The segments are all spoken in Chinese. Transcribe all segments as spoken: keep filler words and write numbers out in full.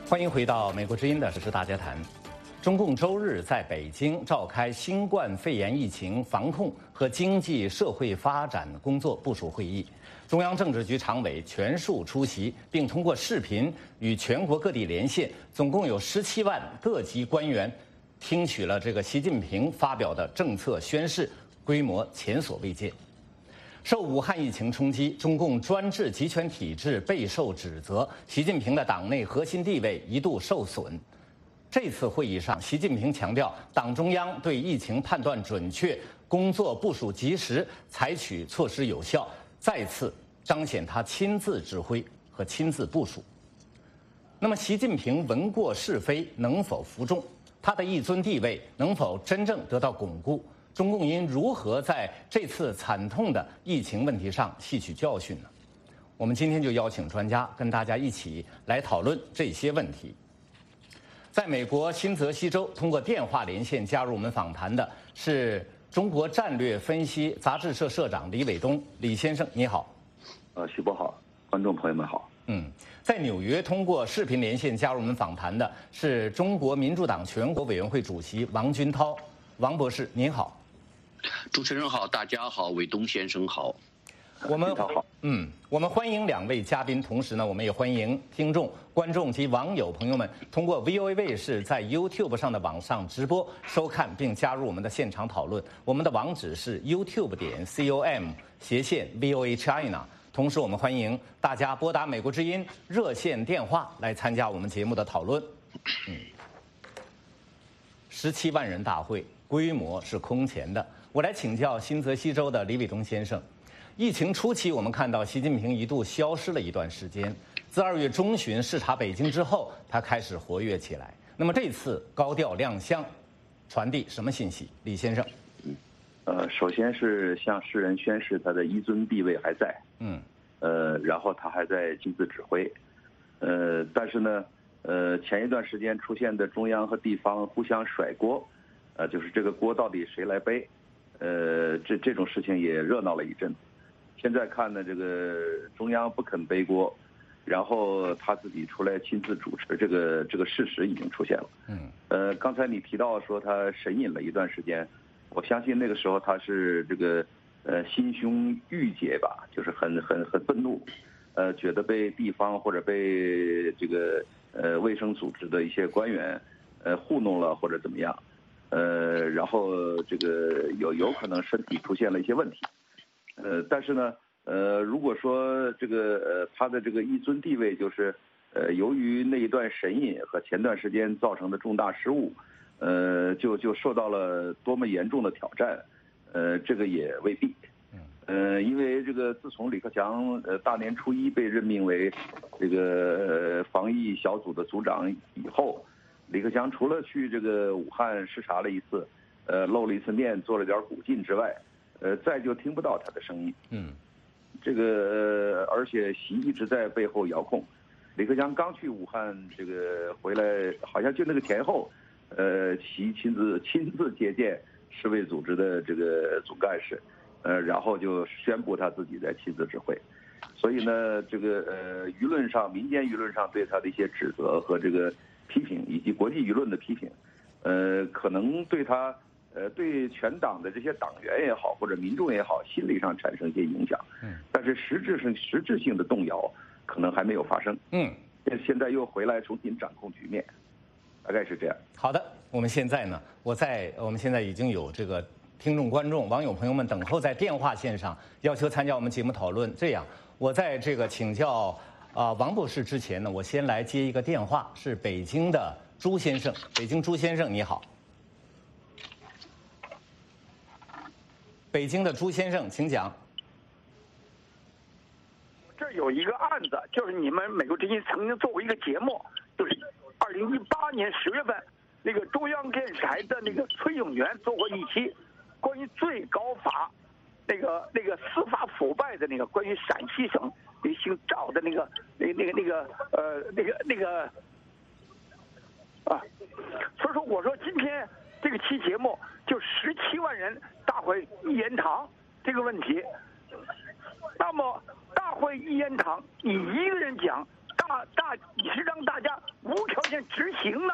欢迎回到美国之音的时事大家谈。中共周日在北京召开新冠肺炎疫情防控和经济社会发展工作部署会议，中央政治局常委全数出席，并通过视频与全国各地连线，总共有十七万各级官员听取了这个习近平发表的政策宣示，规模前所未见。受武汉疫情冲击，中共专制集权体制备受指责，习近平的党内核心地位一度受损。这次会议上，习近平强调，党中央对疫情判断准确，工作部署及时，采取措施有效，再次彰显他亲自指挥和亲自部署。那么，习近平闻过是非能否服众？他的一尊地位能否真正得到巩固？中共应如何在这次惨痛的疫情问题上吸取教训呢？我们今天就邀请专家跟大家一起来讨论这些问题。在美国新泽西州通过电话连线加入我们访谈的是中国战略分析杂志社社长李伟东，李先生你好。 呃，徐博好，观众朋友们好。 嗯，在纽约通过视频连线加入我们访谈的是中国民主党全国委员会主席王军涛，王博士您好。 主持人好，大家好，伟东先生好。 我们好，嗯，我们欢迎两位嘉宾，同时呢，我们也欢迎听众、观众及网友朋友们通过 V O A 卫视在 YouTube 上的网上直播收看并加入我们的现场讨论。我们的网址是 YouTube 点 com 斜线 V O A China。同时，我们欢迎大家拨打美国之音热线电话来参加我们节目的讨论。嗯，十七万人大会规模是空前的。我来请教新泽西州的李伟东先生。疫情初期，我们看到习近平一度消失了一段时间，自二月中旬视察北京之后，他开始活跃起来。那么这次高调亮相，传递什么信息？李先生。 呃，首先是向世人宣示他的一尊地位还在，嗯，呃，然后他还在亲自指挥，呃，但是呢，呃，前一段时间出现的中央和地方互相甩锅，呃，就是这个锅到底谁来背，呃，这这种事情也热闹了一阵子。现在看呢，这个中央不肯背锅，然后他自己出来亲自主持，这个这个事实已经出现了。嗯，呃，刚才你提到说他神隐了一段时间，我相信那个时候他是这个呃心胸郁结吧，就是很很很愤怒，呃，觉得被地方或者被这个呃卫生组织的一些官员呃糊弄了或者怎么样，呃，然后这个有有可能身体出现了一些问题。呃，但是呢，呃，如果说这个呃他的这个一尊地位就是，呃，由于那一段神隐和前段时间造成的重大失误，呃，就就受到了多么严重的挑战，呃，这个也未必。呃，因为这个自从李克强呃大年初一被任命为这个防疫小组的组长以后，李克强除了去这个武汉视察了一次，呃，露了一次面，做了点鼓劲之外，呃，再就听不到他的声音。嗯，这个、呃、而且习一直在背后遥控。李克强刚去武汉，这个回来好像就那个前后，呃，习亲自亲自接见世卫组织的这个总干事，呃，然后就宣布他自己在亲自指挥。所以呢，这个呃，舆论上、民间舆论上对他的一些指责和这个批评，以及国际舆论的批评，呃，可能对他。呃，对全党的这些党员也好，或者民众也好，心理上产生一些影响。嗯，但是实质性、实质性的动摇可能还没有发生。嗯，现在又回来重新掌控局面，大概是这样。 好的，我们现在呢，我在我们现在已经有这个听众、观众、网友朋友们等候在电话线上，要求参加我们节目讨论。这样，我在这个请教啊、呃、王博士之前呢，我先来接一个电话，是北京的朱先生。北京朱先生，你好。北京的朱先生，请讲。 这有一个案子，就是你们美国之音曾经做过一个节目，就是二零一八年十月份，那个中央电视台的那个崔永元做过一期关于最高法那个那个司法腐败的那个关于陕西省那姓赵的那个那那个那个呃那个那个啊，所以说我说今天这个期节目就十七万人大会一言堂这个问题，那么大会一言堂你一个人讲，大大大你是让大家无条件执行呢，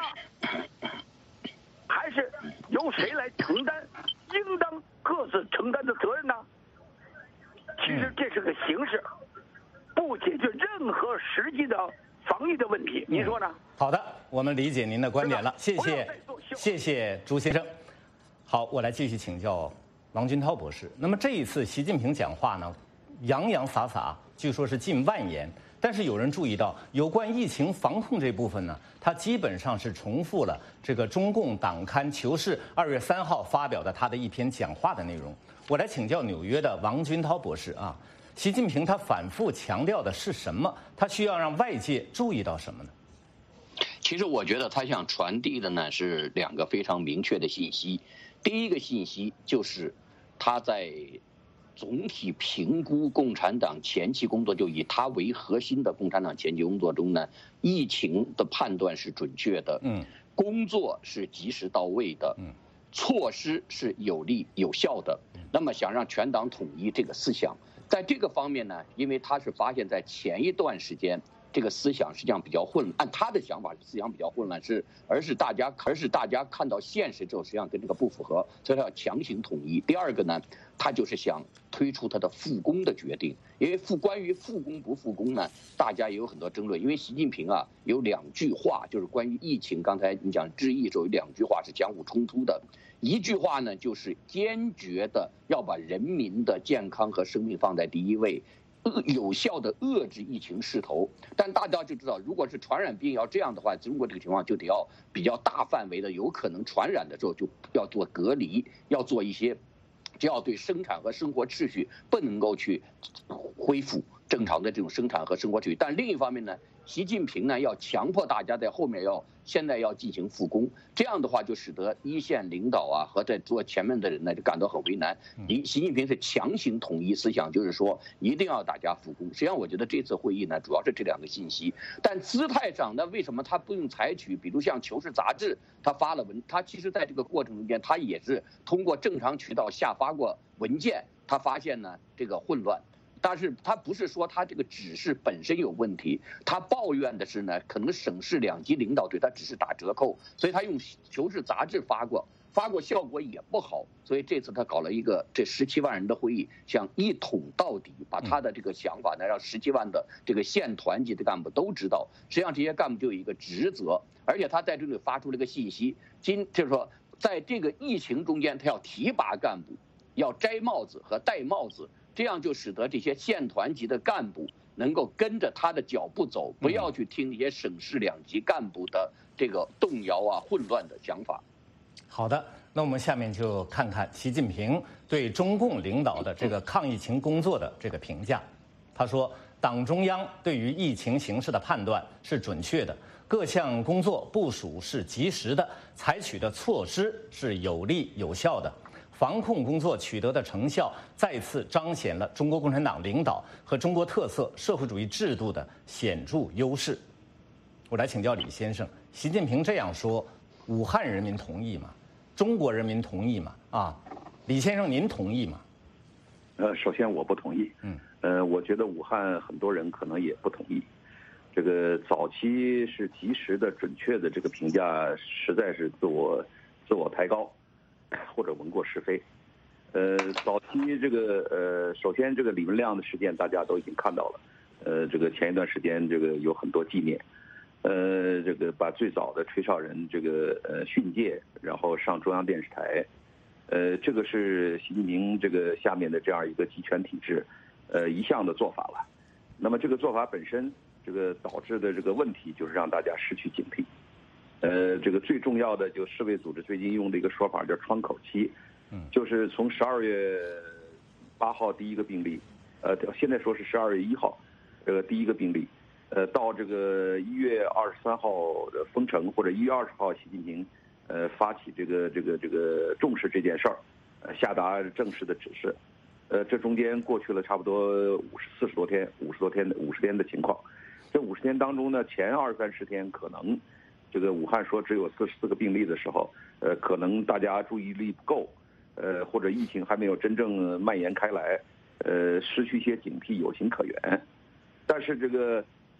还是由谁来承担应当各自承担的责任呢？其实这是个形式，不解决任何实际的防疫的问题，您说呢？ 好的，我们理解您的观点了，谢谢，谢谢朱先生。好，我来继续请教王军涛博士。那么这一次习近平讲话呢，洋洋洒洒，据说是近万言，但是有人注意到，有关疫情防控这部分呢，他基本上是重复了这个中共党刊《求是》二月三号发表的他的一篇讲话的内容。我来请教纽约的王军涛博士啊，习近平他反复强调的是什么？他需要让外界注意到什么呢？ 其实我觉得他想传递的呢是两个非常明确的信息。第一个信息就是他在总体评估共产党前期工作，就以他为核心的共产党前期工作中呢，疫情的判断是准确的，嗯，工作是及时到位的，嗯，措施是有力有效的。那么想让全党统一这个思想，在这个方面呢，因为他是发现在前一段时间这个思想实际上比较混乱，按他的想法思想比较混乱，是而是大家而是大家看到现实之后，实际上跟这个不符合，所以他要强行统一。第二个呢，他就是想推出他的复工的决定，因为复关于复工不复工呢，大家也有很多争论。因为习近平啊有两句话，就是关于疫情，刚才你讲致意的时候有两句话是相互冲突的。一句话呢，就是坚决的要把人民的健康和生命放在第一位，有效的遏制疫情势头。但大家就知道，如果是传染病要这样的话，中国这个情况就得要比较大范围的，有可能传染的时候就要做隔离，要做一些，只要对生产和生活秩序不能够去恢复正常的这种生产和生活秩序。但另一方面呢，习近平呢要强迫大家在后面要现在要进行复工，这样的话就使得一线领导啊和在做前面的人呢就感到很为难。习习近平是强行统一思想，就是说一定要大家复工。实际上我觉得这次会议呢主要是这两个信息，但姿态上呢为什么他不用采取，比如像《求是》杂志他发了文，他其实在这个过程中间他也是通过正常渠道下发过文件，他发现呢这个混乱。但是他不是说他这个指示本身有问题，他抱怨的是呢，可能省市两级领导对他指示打折扣，所以他用《求是》杂志发过，发过效果也不好，所以这次他搞了一个这十七万人的会议，想一统到底，把他的这个想法呢，让十七万的这个县团级的干部都知道。实际上这些干部就有一个职责，而且他在这里发出了一个信息，今就是说，在这个疫情中间，他要提拔干部，要摘帽子和戴帽子。这样就使得这些县团级的干部能够跟着他的脚步走，不要去听那些省市两级干部的这个动摇啊、混乱的想法。 好的，那我们下面就看看习近平对中共领导的这个抗疫情工作的这个评价。他说，党中央对于疫情形势的判断是准确的，各项工作部署是及时的，采取的措施是有力有效的。防控工作取得的成效，再次彰显了中国共产党领导和中国特色社会主义制度的显著优势。我来请教李先生，习近平这样说，武汉人民同意吗？中国人民同意吗？啊，李先生，您同意吗？ 呃，首先我不同意。嗯，呃，我觉得武汉很多人可能也不同意。这个早期是及时的、准确的这个评价，实在是自我自我抬高。或者闻过是非，呃，早期这个呃，首先这个李文亮的事件大家都已经看到了，呃，这个前一段时间这个有很多纪念，呃，这个把最早的吹哨人这个呃训诫，然后上中央电视台，呃，这个是习近平这个下面的这样一个集权体制，呃，一向的做法了。那么这个做法本身，这个导致的这个问题就是让大家失去警惕。呃，这个最重要的就世卫组织最近用的一个说法叫窗口期，就是从十二月八号第一个病例，呃，现在说是十二月一号，这个第一个病例，呃，到这个一月二十三号的封城或者一月二十号，习近平呃发起这个这个这个重视这件事儿，呃，下达正式的指示，呃，这中间过去了差不多五十四十多天，五十多天的五十天的情况，这五十天当中呢，前二三十天可能。这个武汉说只有四十四个病例的时候，呃，可能大家注意力不够，呃，或者疫情还没有真正蔓延开来，呃，失去一些警惕有情可原。但是这个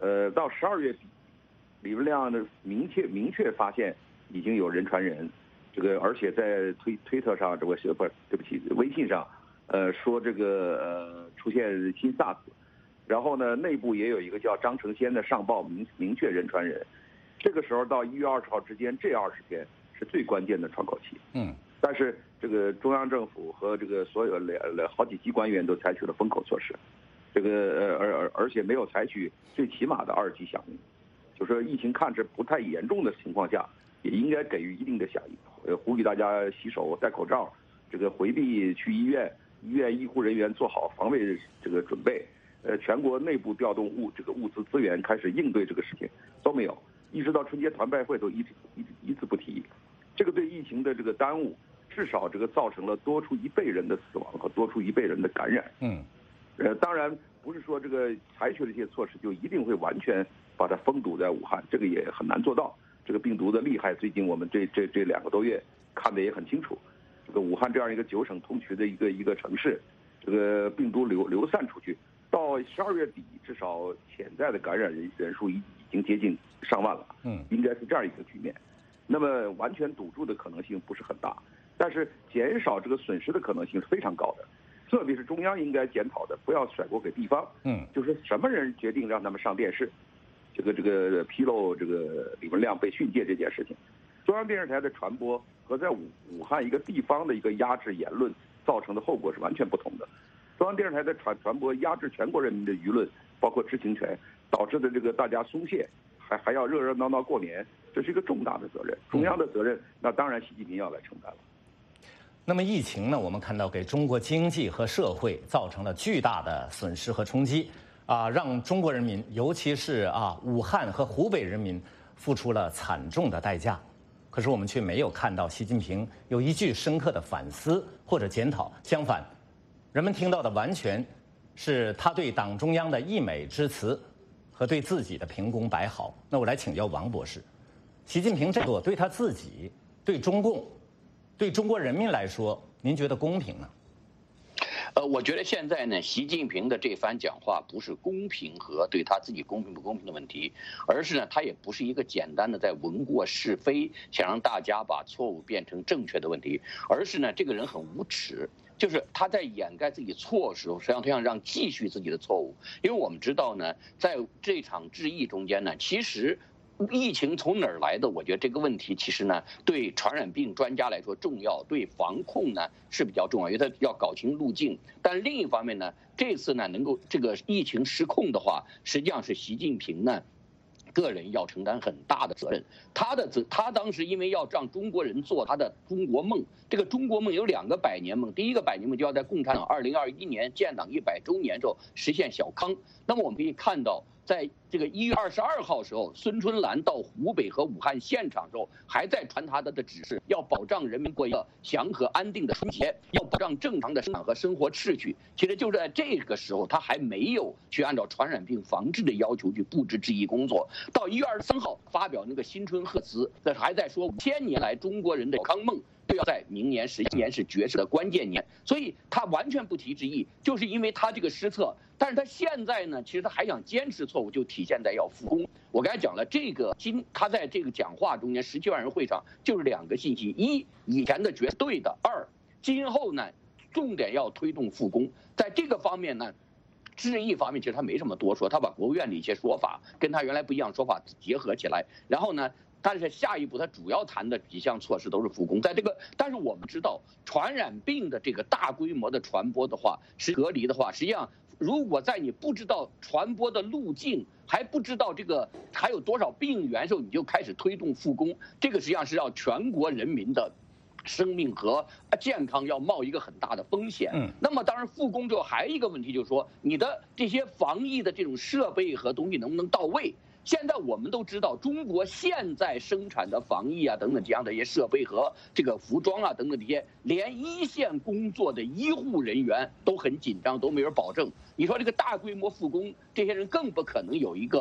呃，到十二月底，李文亮呢明确明确发现已经有人传人，这个而且在推推特上，这个不对不起，微信上，呃，说这个呃出现新 SARS， 然后呢，内部也有一个叫张成先的上报明明确人传人，这个时候到一月二十号之间这二十天是最关键的窗口期。嗯。但是这个中央政府和这个所有两好几级官员都采取了封口措施，这个呃而而而且没有采取最起码的二级响应，就说疫情看着不太严重的情况下，也应该给予一定的响应，呃呼吁大家洗手、戴口罩，这个回避去医院，医院医护人员做好防卫这个准备，呃全国内部调动物这个物资资源开始应对这个事情都没有，一直到春节团拜会都一直一直一字不提，这个对疫情的这个耽误。至少这个造成了多出一倍人的死亡和多出一倍人的感染。嗯，呃，当然不是说这个采取了这些措施就一定会完全把它封堵在武汉，这个也很难做到。这个病毒的厉害，最近我们这这这两个多月看得也很清楚。这个武汉这样一个九省通衢的一个一个城市，这个病毒流流散出去，到十二月底，至少潜在的感染人人数已已经接近上万了。嗯，应该是这样一个局面。那么完全堵住的可能性不是很大。但是减少这个损失的可能性是非常高的，特别是中央应该检讨的，不要甩锅给地方。嗯，就是什么人决定让他们上电视，这个这个披露这个李文亮被训诫这件事情，中央电视台的传播和在武武汉一个地方的一个压制言论造成的后果是完全不同的。中央电视台的传传播压制全国人民的舆论，包括知情权，导致的这个大家松懈，还还要热热闹闹过年，这是一个重大的责任。中央的责任，那当然习近平要来承担了。 那么疫情呢，我们看到给中国经济和社会造成了巨大的损失和冲击，啊，让中国人民，尤其是啊武汉和湖北人民付出了惨重的代价。可是我们却没有看到习近平有一句深刻的反思或者检讨，相反，人们听到的完全是他对党中央的溢美之词和对自己的评功摆好。那我来请教王博士，习近平这做对他自己、对中共、对中国人民来说，您觉得公平呢？ 呃，我觉得现在呢，习近平的这番讲话不是公平和对他自己公平不公平的问题，而是呢，他也不是一个简单的在闻过是非，想让大家把错误变成正确的问题，而是呢，这个人很无耻，就是他在掩盖自己错的时候，实际上他想让继续自己的错误。因为我们知道呢，在这场治疫中间呢，其实疫情从哪儿来的？我觉得这个问题其实呢，对传染病专家来说重要，对防控呢是比较重要，因为他要搞清路径。但另一方面呢，这次呢能够这个疫情失控的话，实际上是习近平呢个人要承担很大的责任。他的责，他当时因为要让中国人做他的中国梦，这个中国梦有两个百年梦，第一个百年梦就要在共产党二零二一年建党一百周年之后实现小康。那么我们可以看到，在这个一月二十二号时候，孙春兰到湖北和武汉现场时候，还在传他的的指示，要保障人民过一个祥和安定的春节，要保障正常的生产和生活秩序。其实就是在这个时候，他还没有去按照传染病防治的要求去布置治疫工作。到一月二十三号发表那个新春贺词，这还在说五千年来中国人的康梦就要在明年十一年是决胜的关键年，所以他完全不提治疫，就是因为他这个失策。但是他现在呢，其实他还想坚持错误，就体现在要复工。我刚才讲了，这个今他在这个讲话中间，十七万人会上就是两个信息：一，以前的决是对的；二，今后呢，重点要推动复工。在这个方面呢，治疫方面其实他没什么多说，他把国务院的一些说法跟他原来不一样说法结合起来，然后呢。但是下一步，他主要谈的几项措施都是复工。在这个，但是我们知道，传染病的这个大规模的传播的话，是隔离的话，实际上，如果在你不知道传播的路径，还不知道这个还有多少病源时候，你就开始推动复工，这个实际上是要全国人民的生命和健康要冒一个很大的风险。嗯，那么当然复工之后还有一个问题就是说，你的这些防疫的这种设备和东西能不能到位？现在我们都知道，中国现在生产的防疫啊等等这样的一些设备和这个服装啊等等这些，连一线工作的医护人员都很紧张，都没有保证。你说这个大规模复工，这些人更不可能有一个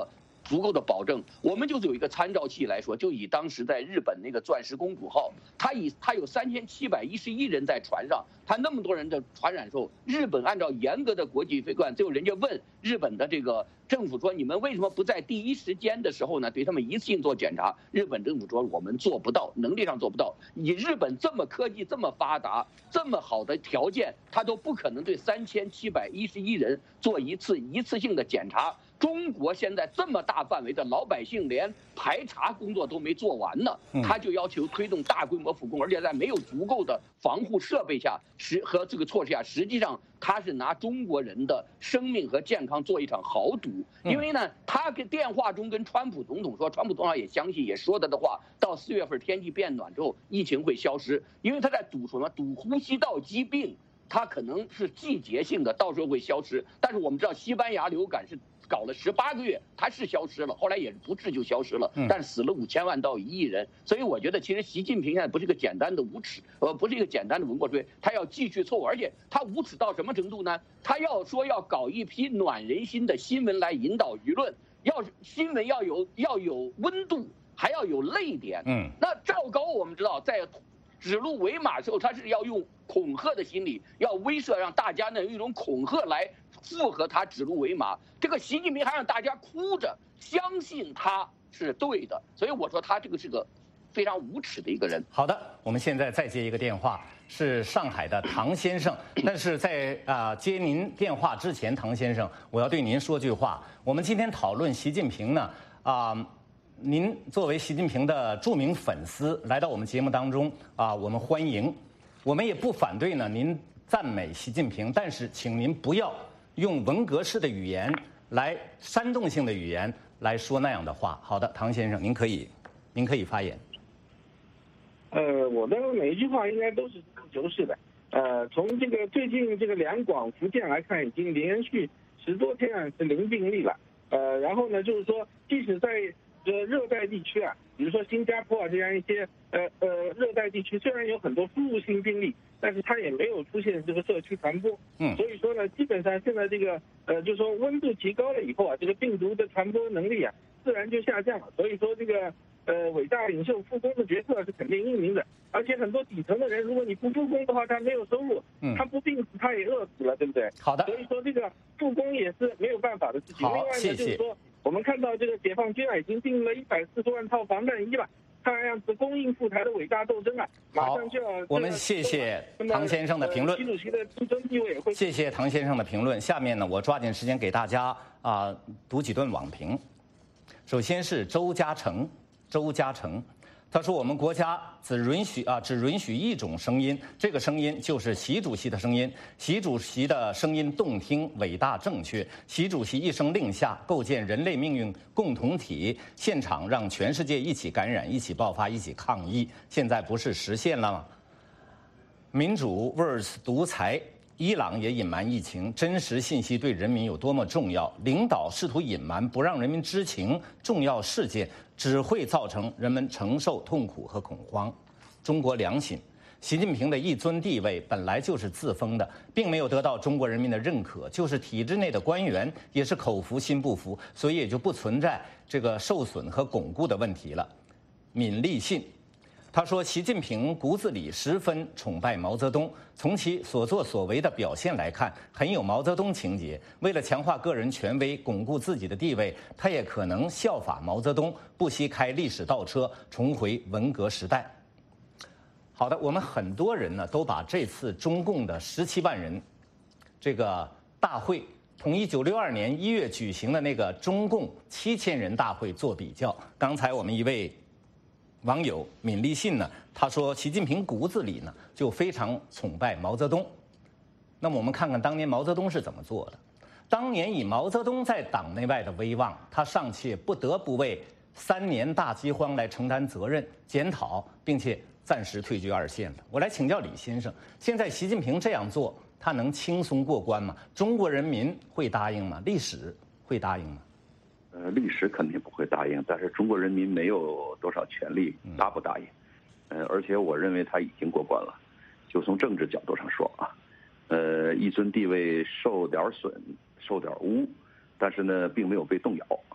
足够的保证。我们就是有一个参照器来说，就以当时在日本那个钻石公主号，它以它有三千七百一十一人在船上，它那么多人的传染时候，日本按照严格的国际规范，最后人家问日本的这个政府说，你们为什么不在第一时间的时候呢，对他们一次性做检查？日本政府说我们做不到，能力上做不到。以日本这么科技这么发达、这么好的条件，他都不可能对三千七百一十一人做一次一次性的检查。中国现在这么大范围的老百姓连排查工作都没做完呢，他就要求推动大规模复工，而且在没有足够的防护设备下，实和这个措施下，实际上他是拿中国人的生命和健康做一场豪赌。因为呢，他跟电话中跟川普总统说，川普总统也相信，也说他的话，到四月份天气变暖之后，疫情会消失，因为他在赌什么？赌呼吸道疾病。它可能是季节性的，到时候会消失。但是我们知道，西班牙流感是搞了十八个月，它是消失了，后来也不治就消失了，但是死了五千万到一亿人。所以我觉得，其实习近平现在不是一个简单的无耻，呃，不是一个简单的文过吹，他要继续错误，而且他无耻到什么程度呢？他要说要搞一批暖人心的新闻来引导舆论，要新闻要有要有温度，还要有泪点。嗯，那赵高我们知道在指鹿为马的时候，他是要用恐吓的心理，要威慑，让大家呢用一种恐吓来附和他指鹿为马。这个习近平还让大家哭着相信他是对的，所以我说他这个是个非常无耻的一个人。 好的，我们现在再接一个电话，是上海的唐先生。但是在啊、呃、接您电话之前，唐先生，我要对您说句话。我们今天讨论习近平呢，啊、呃。您作为习近平的著名粉丝来到我们节目当中啊，我们欢迎，我们也不反对呢。您赞美习近平，但是请您不要用文革式的语言来煽动性的语言来说那样的话。好的，唐先生，您可以，您可以发言。 呃，我的每一句话应该都是实事求是的。呃，从这个最近这个两广福建来看，已经连续十多天啊是零病例了。呃，然后呢，就是说，即使在呃，热带地区啊，比如说新加坡啊这样一些呃呃热带地区，虽然有很多输入性病例，但是它也没有出现这个社区传播。嗯，所以说呢，基本上现在这个呃，就是说温度提高了以后啊，这个病毒的传播能力啊，自然就下降了。所以说这个呃伟大领袖复工的决策是肯定英明的。而且很多底层的人，如果你不复工的话，他没有收入，嗯，他不病死他也饿死了，对不对？ 好的。 所以说这个复工也是没有办法的事情。 好， 另外呢， 谢谢。 就是说。我们看到这个解放军啊，已经订了一百四十万套防弹衣了，看样子供应赴台的伟大斗争啊，马上就要。 我们谢谢唐先生的评论。 习主席的竞争地位也会。 谢谢唐先生的评论。下面呢，我抓紧时间给大家啊、呃、读几段网评。首先是周嘉诚，周嘉诚。他说：“我们国家只允许啊，只允许一种声音，这个声音就是习主席的声音。习主席的声音动听、伟大、正确。习主席一声令下，构建人类命运共同体，现场让全世界一起感染、一起爆发、一起抗议。现在不是实现了吗？民主 versus 独裁。”伊朗也隐瞒疫情，真实信息对人民有多么重要？领导试图隐瞒，不让人民知情重要事件，只会造成人们承受痛苦和恐慌。中国良心，习近平的一尊地位本来就是自封的，并没有得到中国人民的认可，就是体制内的官员也是口服心不服，所以也就不存在这个受损和巩固的问题了。闵立信。他说，习近平骨子里十分崇拜毛泽东，从其所作所为的表现来看，很有毛泽东情节。为了强化个人权威，巩固自己的地位，他也可能效法毛泽东，不惜开历史倒车，重回文革时代。好的，我们很多人呢都把这次中共的十七万人这个大会同一九六二年一月举行的那个中共七千人大会做比较。刚才我们一位网友闵立信呢，他说习近平骨子里呢就非常崇拜毛泽东。那么我们看看当年毛泽东是怎么做的。当年以毛泽东在党内外的威望，他尚且不得不为三年大饥荒来承担责任、检讨，并且暂时退居二线了。我来请教李先生，现在习近平这样做，他能轻松过关吗？中国人民会答应吗？历史会答应吗？ 呃，历史肯定不会答应，但是中国人民没有多少权利答不答应。呃，而且我认为他已经过关了。就从政治角度上说啊，呃，一尊地位受点损、受点污，但是呢，并没有被动摇。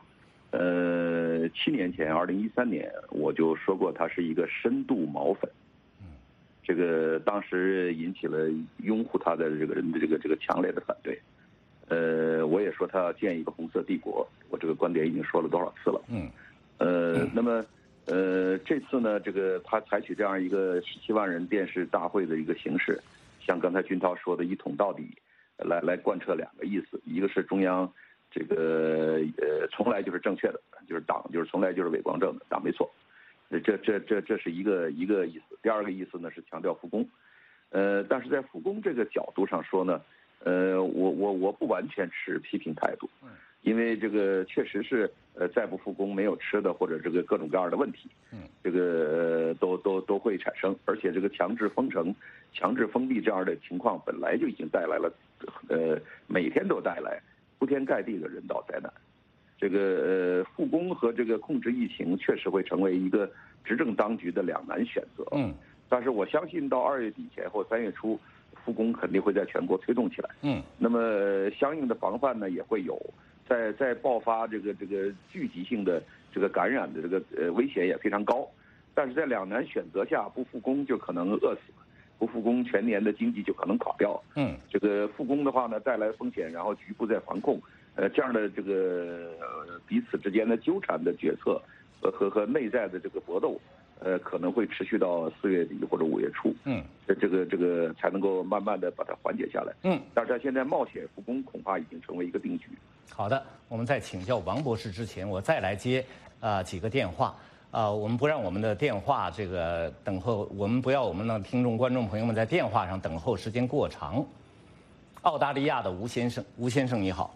呃，七年前，二零一三年，我就说过他是一个深度毛粉。这个当时引起了拥护他的这个人的这个这个强烈的反对。呃，我也说他要建一个红色帝国，我这个观点已经说了多少次了。嗯。呃，那么呃这次呢，这个他采取这样一个十七万人电视大会的一个形式，像刚才军涛说的一统到底，来来贯彻两个意思，一个是中央这个呃从来就是正确的，就是党就是从来就是伪光正的，党没错。这这这这是一个一个意思。第二个意思呢是强调复工，呃，但是在复工这个角度上说呢，呃，我我我不完全持批评态度，因为这个确实是呃再不复工没有吃的或者这个各种各样的问题，嗯，这个呃都都都会产生，而且这个强制封城、强制封闭这样的情况本来就已经带来了，呃，每天都带来铺天盖地的人道灾难。这个呃复工和这个控制疫情确实会成为一个执政当局的两难选择。嗯，但是我相信到二月底前或三月初，复工肯定会在全国推动起来。嗯，那么相应的防范呢也会有，在在爆发这个这个聚集性的这个感染的这个呃危险也非常高，但是在两难选择下，不复工就可能饿死，不复工全年的经济就可能垮掉。嗯，这个复工的话呢带来风险，然后局部再防控。呃，这样的这个、呃、彼此之间的纠缠的决策，和和和内在的这个搏斗，呃，可能会持续到四月底或者五月初。嗯，这这个这个才能够慢慢的把它缓解下来。嗯，但是他现在冒险复工，恐怕已经成为一个定局。 好的，我们在请教王博士之前，我再来接啊、呃、几个电话。啊、呃，我们不让我们的电话这个等候，我们不要我们的听众观众朋友们在电话上等候时间过长。澳大利亚的吴先生，吴先生你好。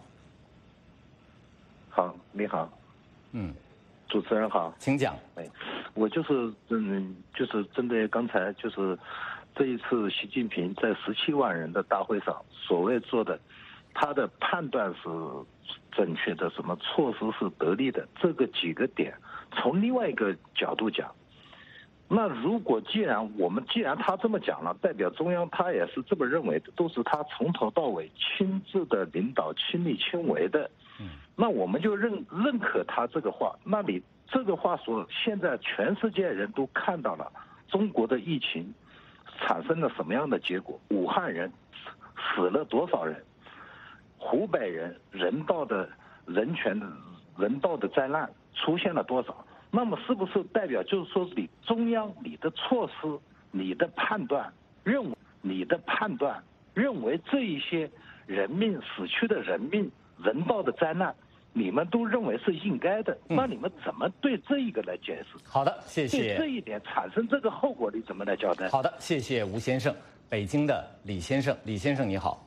好，你好，嗯，主持人好， 请讲。 哎，我就是嗯，就是针对刚才就是这一次习近平在十七万人的大会上所谓做的，他的判断是正确的，什么措施是得力的，这个几个点，从另外一个角度讲，那如果既然我们既然他这么讲了，代表中央他也是这么认为的，都是他从头到尾亲自的领导，亲力亲为的。嗯，那我们就认认可他这个话。那你这个话说，现在全世界人都看到了中国的疫情产生了什么样的结果？武汉人死了多少人？湖北人人道的人权人道的灾难出现了多少？那么是不是代表就是说你中央你的措施、你的判断认为你的判断认为这一些人命死去的人命？人道的灾难，你们都认为是应该的，嗯、那你们怎么对这一个来解释？ 好的，谢谢。 对这一点产生这个后果，你怎么来交代？ 好的，谢谢吴先生。北京的李先生，李先生你好。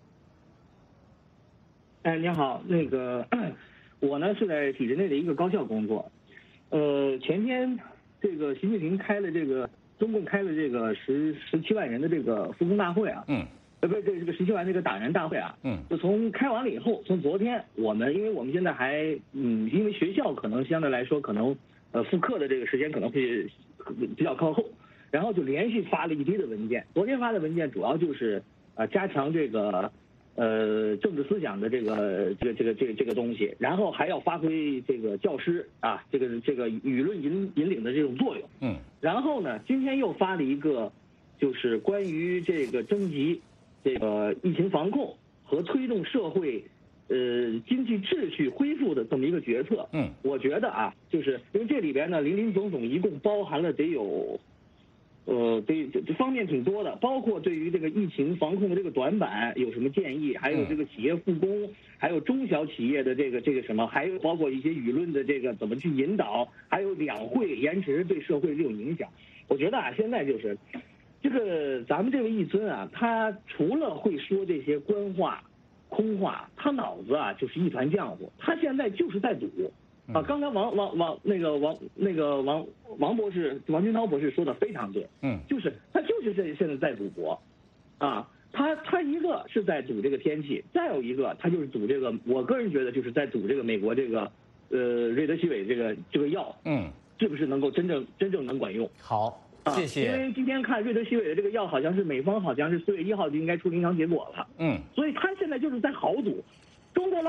哎，你好，那个我呢是在体制内的一个高校工作，呃，前天这个习近平开了这个中共开了这个十十七万人的这个复工大会啊，嗯。呃，不是，这这个十七万这个党员大会啊，嗯，就从开完了以后，从昨天我们，因为我们现在还，嗯，因为学校可能相对来说可能，呃，复课的这个时间可能会比较靠后，然后就连续发了一堆的文件。昨天发的文件主要就是，呃，加强这个，呃，政治思想的这个这个这个这个这个东西，然后还要发挥这个教师啊，这个这个舆论引引领的这种作用，嗯，然后呢，今天又发了一个，就是关于这个征集。这个疫情防控和推动社会，呃经济秩序恢复的这么一个决策，嗯，我觉得啊，就是因为这里边呢，林林总总一共包含了得有，呃，得这方面挺多的，包括对于这个疫情防控的这个短板有什么建议，还有这个企业复工，还有中小企业的这个这个什么，还有包括一些舆论的这个怎么去引导，还有两会延迟对社会这种影响，我觉得啊，现在就是。这个咱们这位一尊啊，他除了会说这些官话、空话，他脑子啊就是一团浆糊。他现在就是在赌啊。刚才王王王那个王那个王王博士、王军涛博士说的非常对，嗯，就是他就是这现在在赌博，啊，他他一个是在赌这个天气，再有一个他就是赌这个，我个人觉得就是在赌这个美国这个呃瑞德西韦这个这个药，嗯，是不是能够真正真正能管用？ 好。谢谢。 因为今天看瑞德西韦的这个药，好像是美方好像是四月一号就应该出临床结果了。嗯。所以他现在就是在豪赌，中国老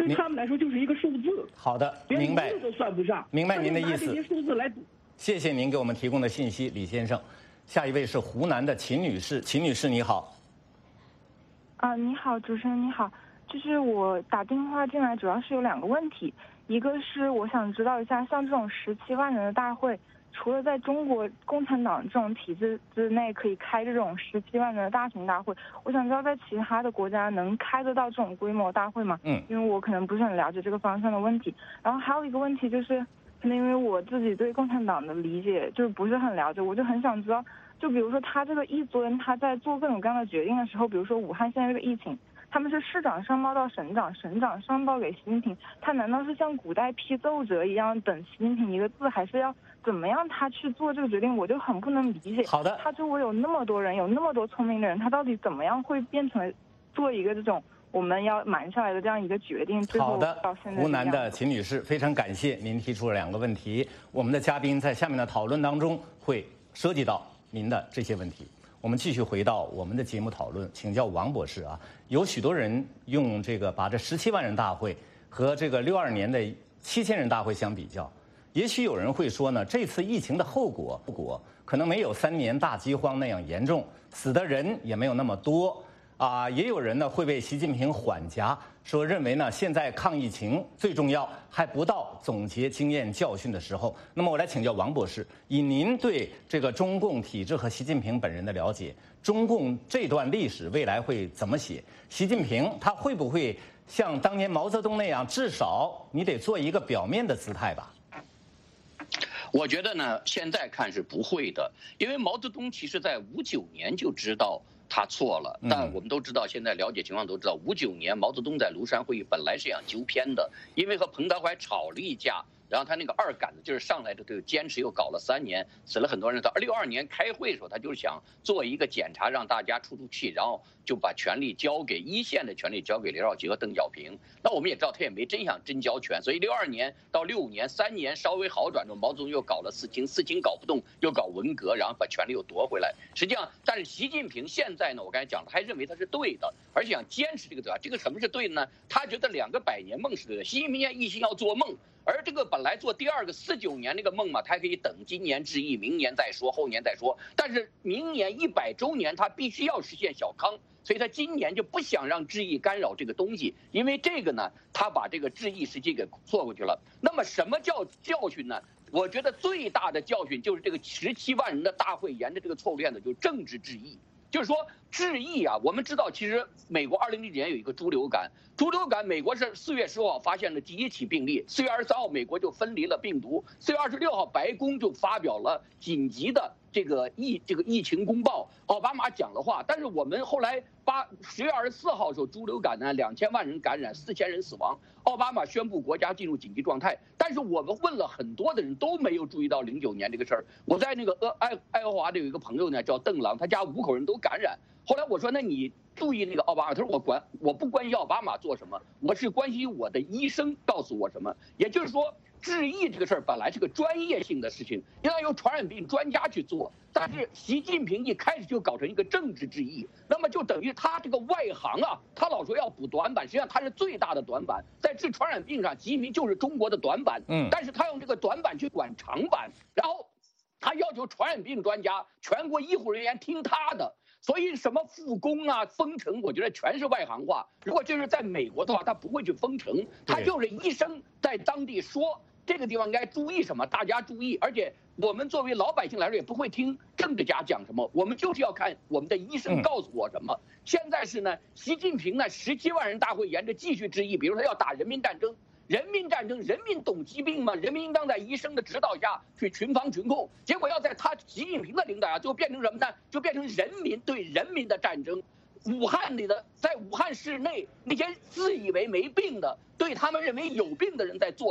对他们来说就是一个数字。 好的，明白， 都算不上。 明白您的意思。 这些数字来， 谢谢您给我们提供的信息，李先生。下一位是湖南的秦女士，秦女士你好。 啊，你好，主持人你好，就是我打电话进来主要是有两个问题，一个是我想知道一下，像这种十七万人的大会，除了在中国共产党这种体制之内可以开这种十七万人的大型大会，我想知道在其他的国家能开得到这种规模大会吗？ 嗯， 因为我可能不是很了解这个方向的问题。然后还有一个问题就是，可能因为我自己对共产党的理解就是不是很了解，我就很想知道。就比如说他这个一尊他在做各种各样的决定的时候，比如说武汉现在这个疫情，他们是市长上报到省长，省长上报给习近平，他难道是像古代批奏折一样等习近平一个字，还是要怎么样他去做这个决定？我就很不能理解。 好的， 他周围有那么多人，有那么多聪明的人，他到底怎么样会变成做一个这种我们要瞒下来的这样一个决定？ 好的，湖南的秦女士，非常感谢您提出了两个问题，我们的嘉宾在下面的讨论当中会涉及到您的这些问题。我们继续回到我们的节目讨论，请教王博士啊，有许多人用这个把这十七万人大会和这个六二年的七千人大会相比较，也许有人会说呢，这次疫情的后果后果可能没有三年大饥荒那样严重，死的人也没有那么多啊。也有人呢会为习近平缓颊，说认为呢现在抗疫情最重要，还不到总结经验教训的时候。那么我来请教王博士，以您对这个中共体制和习近平本人的了解，中共这段历史未来会怎么写？习近平他会不会像当年毛泽东那样，至少你得做一个表面的姿态吧？ 我觉得呢，现在看是不会的，因为毛泽东其实在五九年就知道他错了，但我们都知道，现在了解情况都知道，五九年毛泽东在庐山会议本来是想纠偏的，因为和彭德怀吵了一架，然后他那个二杆子就是上来的，就坚持又搞了三年，死了很多人。到六二年开会的时候，他就是想做一个检查，让大家出出气，然后就把权力交给一线的权力交给刘少奇和邓小平。那我们也知道，他也没真想真交权，所以六二年到六五年三年稍微好转之后，毛泽东又搞了四清，四清搞不动，又搞文革，然后把权力又夺回来。实际上，但是习近平现在呢，我刚才讲了，还认为他是对的，而且想坚持这个对吧？这个什么是对的呢？他觉得两个百年梦是对的。习近平现在一心要做梦。而这个本来做第二个四九年那个梦嘛，他可以等今年致意，明年再说，后年再说。但是明年一百周年，他必须要实现小康，所以他今年就不想让致意干扰这个东西，因为这个呢，他把这个致意实际给错过去了。那么什么叫教训呢？我觉得最大的教训就是这个十七万人的大会沿着这个错误链子，就是政治致意。就是说致意啊，我们知道，其实美国二零零九年有一个猪流感，猪流感美国是四月十五号发现了第一起病例，四月二十三号美国就分离了病毒，四月二十六号白宫就发表了紧急的这个疫这个疫情公报，奥巴马讲了话，但是我们后来八十月二十四号的时候，猪流感呢两千万人感染，四千人死亡，奥巴马宣布国家进入紧急状态，但是我们问了很多的人都没有注意到零九年这个事儿。我在那个呃爱爱荷华的有一个朋友呢叫邓朗，他家五口人都感染。后来我说，那你注意那个奥巴马？他说我管我不关心奥巴马做什么，我是关心我的医生告诉我什么。也就是说，致意这个事儿本来是个专业性的事情，应该由传染病专家去做。但是习近平一开始就搞成一个政治致意，那么就等于他这个外行啊，他老说要补短板，实际上他是最大的短板，在治传染病上，习近平就是中国的短板。嗯，但是他用这个短板去管长板，然后他要求传染病专家、全国医护人员听他的。所以什么复工啊、封城，我觉得全是外行话。如果就是在美国的话，他不会去封城，他就是医生在当地说这个地方应该注意什么，大家注意。而且我们作为老百姓来说，也不会听政治家讲什么，我们就是要看我们的医生告诉我什么。嗯、现在是呢，习近平呢，十七万人大会沿着继续致意，比如说要打人民战争。人民战争，人民懂疾病吗？人民应当在医生的指导下去群防群控。结果要在他习近平的领导下，就变成什么呢？就变成人民对人民的战争。武汉里的，在武汉市内那些自以为没病的，对他们认为有病的人在作战。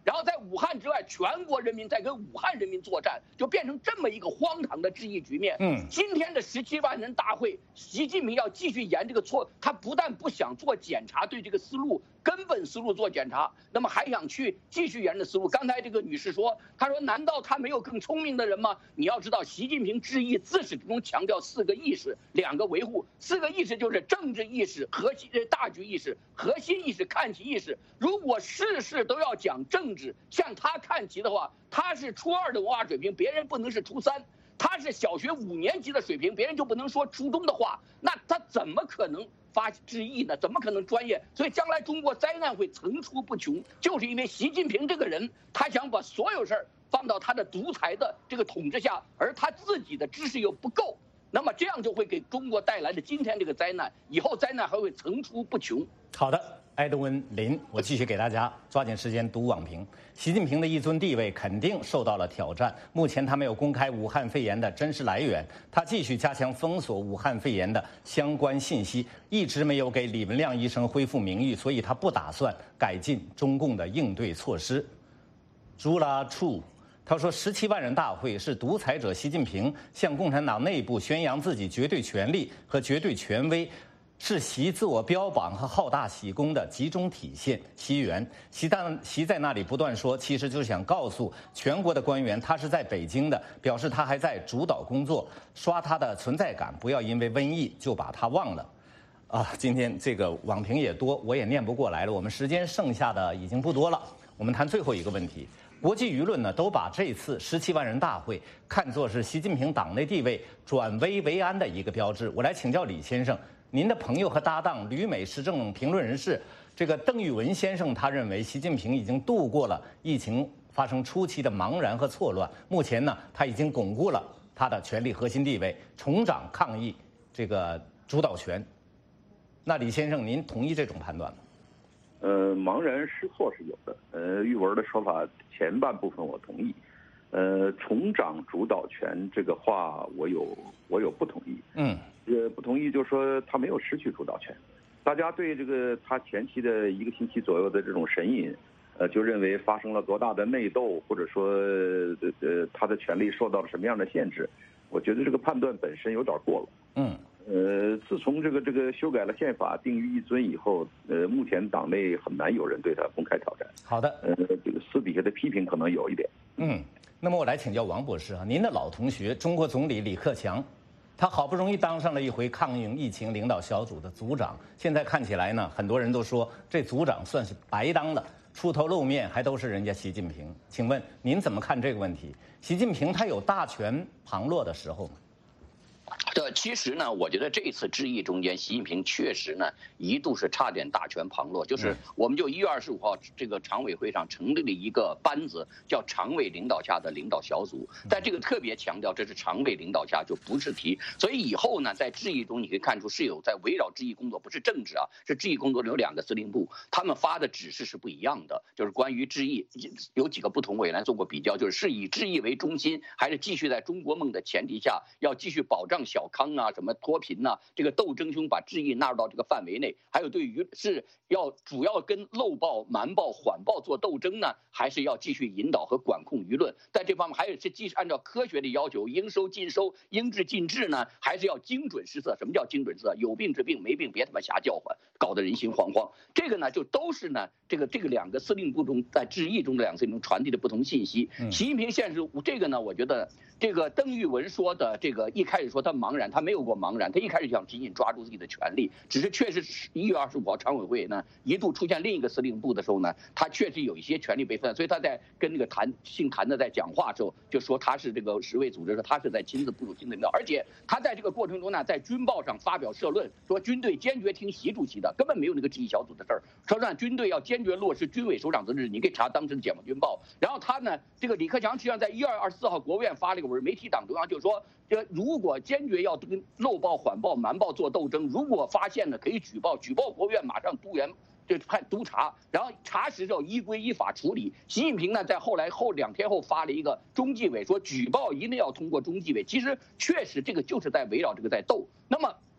然后在武汉之外，全国人民在跟武汉人民作战，就变成这么一个荒唐的质疑局面。嗯，今天的十七万人大会，习近平要继续沿这个错，他不但不想做检查，对这个思路根本思路做检查，那么还想去继续沿着思路。刚才这个女士说，她说难道他没有更聪明的人吗？你要知道，习近平质疑自始至终强调四个意识，两个维护。四个意识就是政治意识、核心大局意识、核心意识、看齐意识。如果事事都要讲政治，向他看齐的话，他是初二的文化水平，别人不能是初三。他是小学五年级的水平，别人就不能说初中的话，那他怎么可能发质疑呢？怎么可能专业？所以将来中国灾难会层出不穷，就是因为习近平这个人，他想把所有事儿放到他的独裁的这个统治下，而他自己的知识又不够，那么这样就会给中国带来的今天这个灾难，以后灾难还会层出不穷。 好的，埃德温·林，我继续给大家抓紧时间读网评。习近平的一尊地位肯定受到了挑战。目前他没有公开武汉肺炎的真实来源，他继续加强封锁武汉肺炎的相关信息，一直没有给李文亮医生恢复名誉，所以他不打算改进中共的应对措施。朱拉处。他说，十七万人大会是独裁者习近平向共产党内部宣扬自己绝对权力和绝对权威，是习自我标榜和好大喜功的集中体现。习元，习在习在那里不断说，其实就是想告诉全国的官员，他是在北京的，表示他还在主导工作，刷他的存在感，不要因为瘟疫就把他忘了。啊，今天这个网评也多，我也念不过来了，我们时间剩下的已经不多了，我们谈最后一个问题。国际舆论呢，都把这次十七万人大会看作是习近平党内地位转危为安的一个标志。我来请教李先生，您的朋友和搭档旅美时政评论人士这个邓玉文先生，他认为习近平已经度过了疫情发生初期的茫然和错乱，目前呢，他已经巩固了他的权力核心地位，重掌抗疫这个主导权。那李先生，您同意这种判断吗？ 呃，茫然失措是有的。呃，玉文的说法前半部分我同意。呃，重掌主导权这个话，我有我有不同意。嗯，呃，不同意就是说他没有失去主导权。大家对这个他前期的一个星期左右的这种神隐，呃，就认为发生了多大的内斗，或者说呃呃他的权力受到了什么样的限制，我觉得这个判断本身有点过了。嗯。呃，自从这个这个修改了宪法定于一尊以后，呃，目前党内很难有人对他公开挑战。 好的， 呃，这个私底下的批评可能有一点。 嗯，那么我来请教王博士啊，您的老同学中国总理李克强，他好不容易当上了一回抗疫疫情领导小组的组长，现在看起来呢，很多人都说这组长算是白当了，出头露面还都是人家习近平。请问您怎么看这个问题？习近平他有大权旁落的时候吗？ 对，其实呢，我觉得这次质疑中间，习近平确实呢一度是差点大权旁落。就是我们就一月二十五号这个常委会上成立了一个班子，叫常委领导下的领导小组，但这个特别强调这是常委领导下，就不是提。所以以后呢，在质疑中你可以看出是有在围绕质疑工作，不是政治啊，是质疑工作有两个司令部，他们发的指示是不一样的。就是关于质疑有几个不同，我也来做过比较，就是是以质疑为中心，还是继续在中国梦的前提下，要继续保障小康啊，什么脱贫呐、啊，这个斗争中把质疑纳入到这个范围内，还有对于是要主要跟漏报、瞒报、缓报做斗争呢，还是要继续引导和管控舆论？在这方面，还有是继续按照科学的要求，应收尽收、应治尽治呢，还是要精准施策？什么叫精准施策？有病治病，没病别他妈瞎叫唤，搞得人心惶惶。这个呢，就都是呢，这个这个两个司令部中在质疑中的两个司令中传递的不同信息。嗯、习近平现实这个呢，我觉得这个邓玉文说的这个一开始说他茫然。他没有过茫然，他一开始想紧紧抓住自己的权利，只是确实一月二十五号常委会呢一度出现另一个司令部的时候呢，他确实有一些权利被分散，所以他在跟那个谭姓谭的在讲话的时候就说他是这个世卫组织，说他是在亲自部署亲自领导，而且他在这个过程中呢，在军报上发表社论，说军队坚决听习主席的，根本没有那个质疑小组的事儿，说让军队要坚决落实军委首长责任，你可以查当时的解放军报。然后他呢，这个李克强实际上在一月二十四号国务院发了一个文，媒体党中央就说，这如果坚决要跟漏报、缓报、瞒报做斗争，如果发现了可以举报，举报国务院马上督员就派督查，然后查实之后依规依法处理。习近平呢，在后来后两天后发了一个中纪委，说举报一定要通过中纪委。其实确实这个就是在围绕这个在斗。那么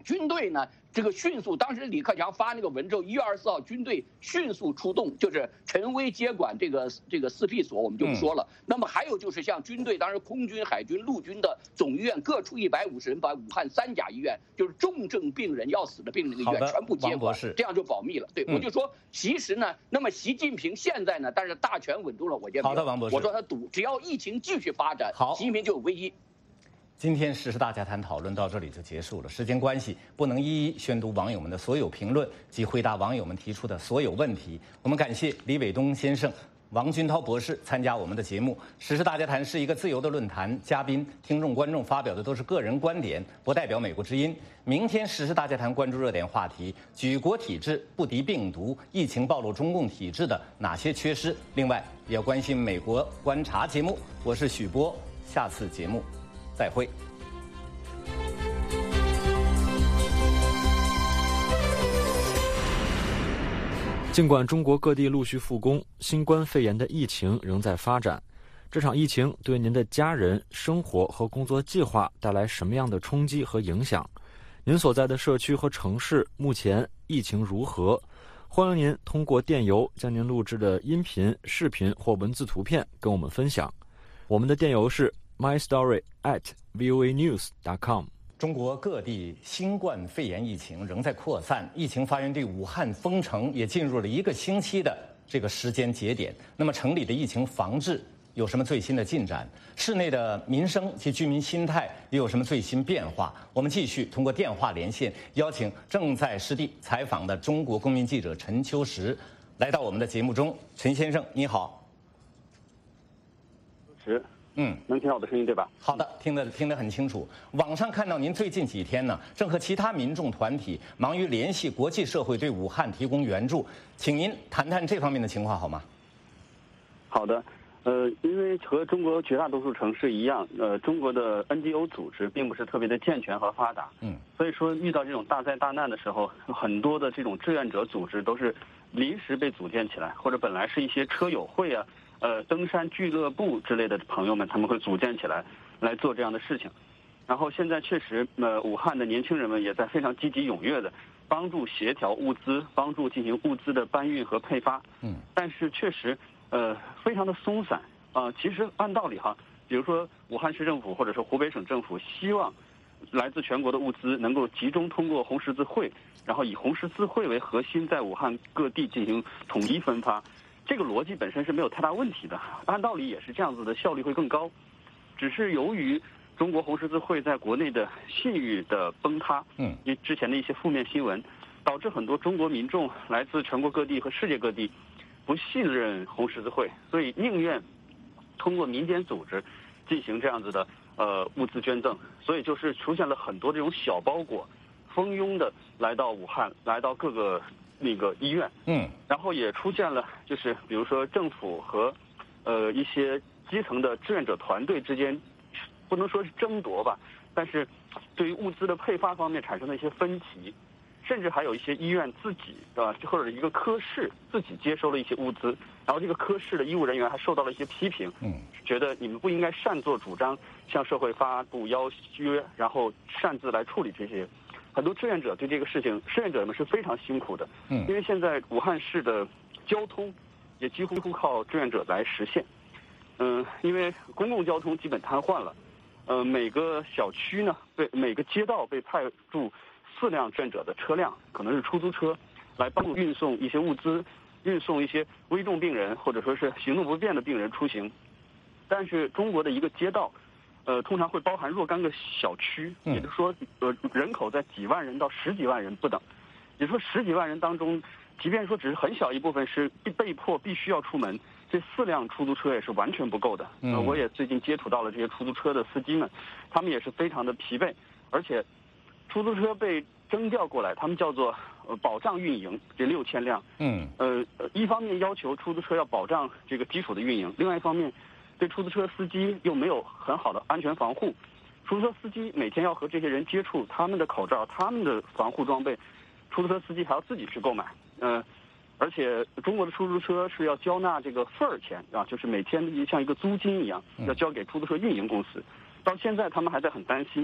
军队呢，这个迅速，当时李克强发那个文之后，一月二十四号，军队迅速出动，就是陈薇接管这个这个四 P 所，我们就不说了。嗯、那么还有就是像军队，当时空军、海军、陆军的总医院各出一百五十人，把武汉三甲医院就是重症病人要死的病人的医院全部接管，这样就保密了。对，嗯、我就说，其实呢，那么习近平现在呢，但是大权稳住了，我觉得。 好的，王博士。 我说他赌，只要疫情继续发展， 好， 习近平就有危机。 今天时事大家谈讨论到这里就结束了，时间关系不能一一宣读网友们的所有评论及回答网友们提出的所有问题。我们感谢李伟东先生、王军涛博士参加我们的节目。时事大家谈是一个自由的论坛，嘉宾、听众、观众发表的都是个人观点，不代表美国之音。明天时事大家谈关注热点话题：举国体制不敌病毒，疫情暴露中共体制的哪些缺失？另外也要关心美国观察节目。我是许波，下次节目再会。 尽管中国各地陆续复工，新冠肺炎的疫情仍在发展。这场疫情对您的家人、生活和工作计划带来什么样的冲击和影响？您所在的社区和城市目前疫情如何？欢迎您通过电邮将您录制的音频、视频或文字图片跟我们分享。我们的电邮是 my story at voa news dot com。 中国各地新冠肺炎疫情仍在扩散，疫情发源地武汉封城也进入了一个星期的这个时间节点。那么城里的疫情防治有什么最新的进展？市内的民生及居民心态又有什么最新变化？我们继续通过电话连线，邀请正在实地采访的中国公民记者陈秋实来到我们的节目中。陈先生，你好。 是。嗯，能听到我的声音对吧？ 好的，听得听得很清楚。网上看到您最近几天呢，正和其他民众团体忙于联系国际社会对武汉提供援助，请您谈谈这方面的情况好吗？ 好的，呃，因为和中国绝大多数城市一样，呃，中国的 N G O 组织并不是特别的健全和发达，嗯，所以说遇到这种大灾大难的时候，很多的这种志愿者组织都是临时被组建起来，或者本来是一些车友会啊。呃，登山俱乐部之类的朋友们，他们会组建起来来做这样的事情。然后现在确实，呃，武汉的年轻人们也在非常积极踊跃的帮助协调物资，帮助进行物资的搬运和配发。嗯。但是确实，呃，非常的松散啊、呃。其实按道理哈，比如说武汉市政府或者说湖北省政府希望来自全国的物资能够集中通过红十字会，然后以红十字会为核心，在武汉各地进行统一分发。这个逻辑本身是没有太大问题的，按道理也是这样子的，效率会更高。只是由于中国红十字会在国内的信誉的崩塌，嗯，因为之前的一些负面新闻，导致很多中国民众来自全国各地和世界各地不信任红十字会，所以宁愿通过民间组织进行这样子的呃物资捐赠，所以就是出现了很多这种小包裹，蜂拥的来到武汉，来到各个。那个医院，嗯，然后也出现了，就是比如说政府和，呃一些基层的志愿者团队之间，不能说是争夺吧，但是对于物资的配发方面产生了一些分歧，甚至还有一些医院自己啊，或者一个科室自己接收了一些物资，然后这个科室的医务人员还受到了一些批评，嗯，觉得你们不应该擅作主张向社会发布邀约，然后擅自来处理这些。很多志愿者对这个事情，志愿者们是非常辛苦的，嗯，因为现在武汉市的交通也几乎靠志愿者来实现，嗯、呃，因为公共交通基本瘫痪了，呃，每个小区呢被每个街道被派驻四辆志愿者的车辆，可能是出租车，来帮助运送一些物资，运送一些危重病人或者说是行动不便的病人出行，但是中国的一个街道。呃，通常会包含若干个小区，也就是说，呃，人口在几万人到十几万人不等。也就是说，十几万人当中，即便说只是很小一部分是被迫必须要出门，这四辆出租车也是完全不够的。呃，我也最近接触到了这些出租车的司机们，他们也是非常的疲惫，而且出租车被征调过来，他们叫做呃保障运营，这六千辆。嗯。呃，一方面要求出租车要保障这个基础的运营，另外一方面。对出租车司机又没有很好的安全防护，出租车司机每天要和这些人接触，他们的口罩、他们的防护装备，出租车司机还要自己去购买。呃，而且中国的出租车是要交纳这个份儿钱啊，就是每天像一个租金一样，要交给出租车运营公司。到现在他们还在很担心，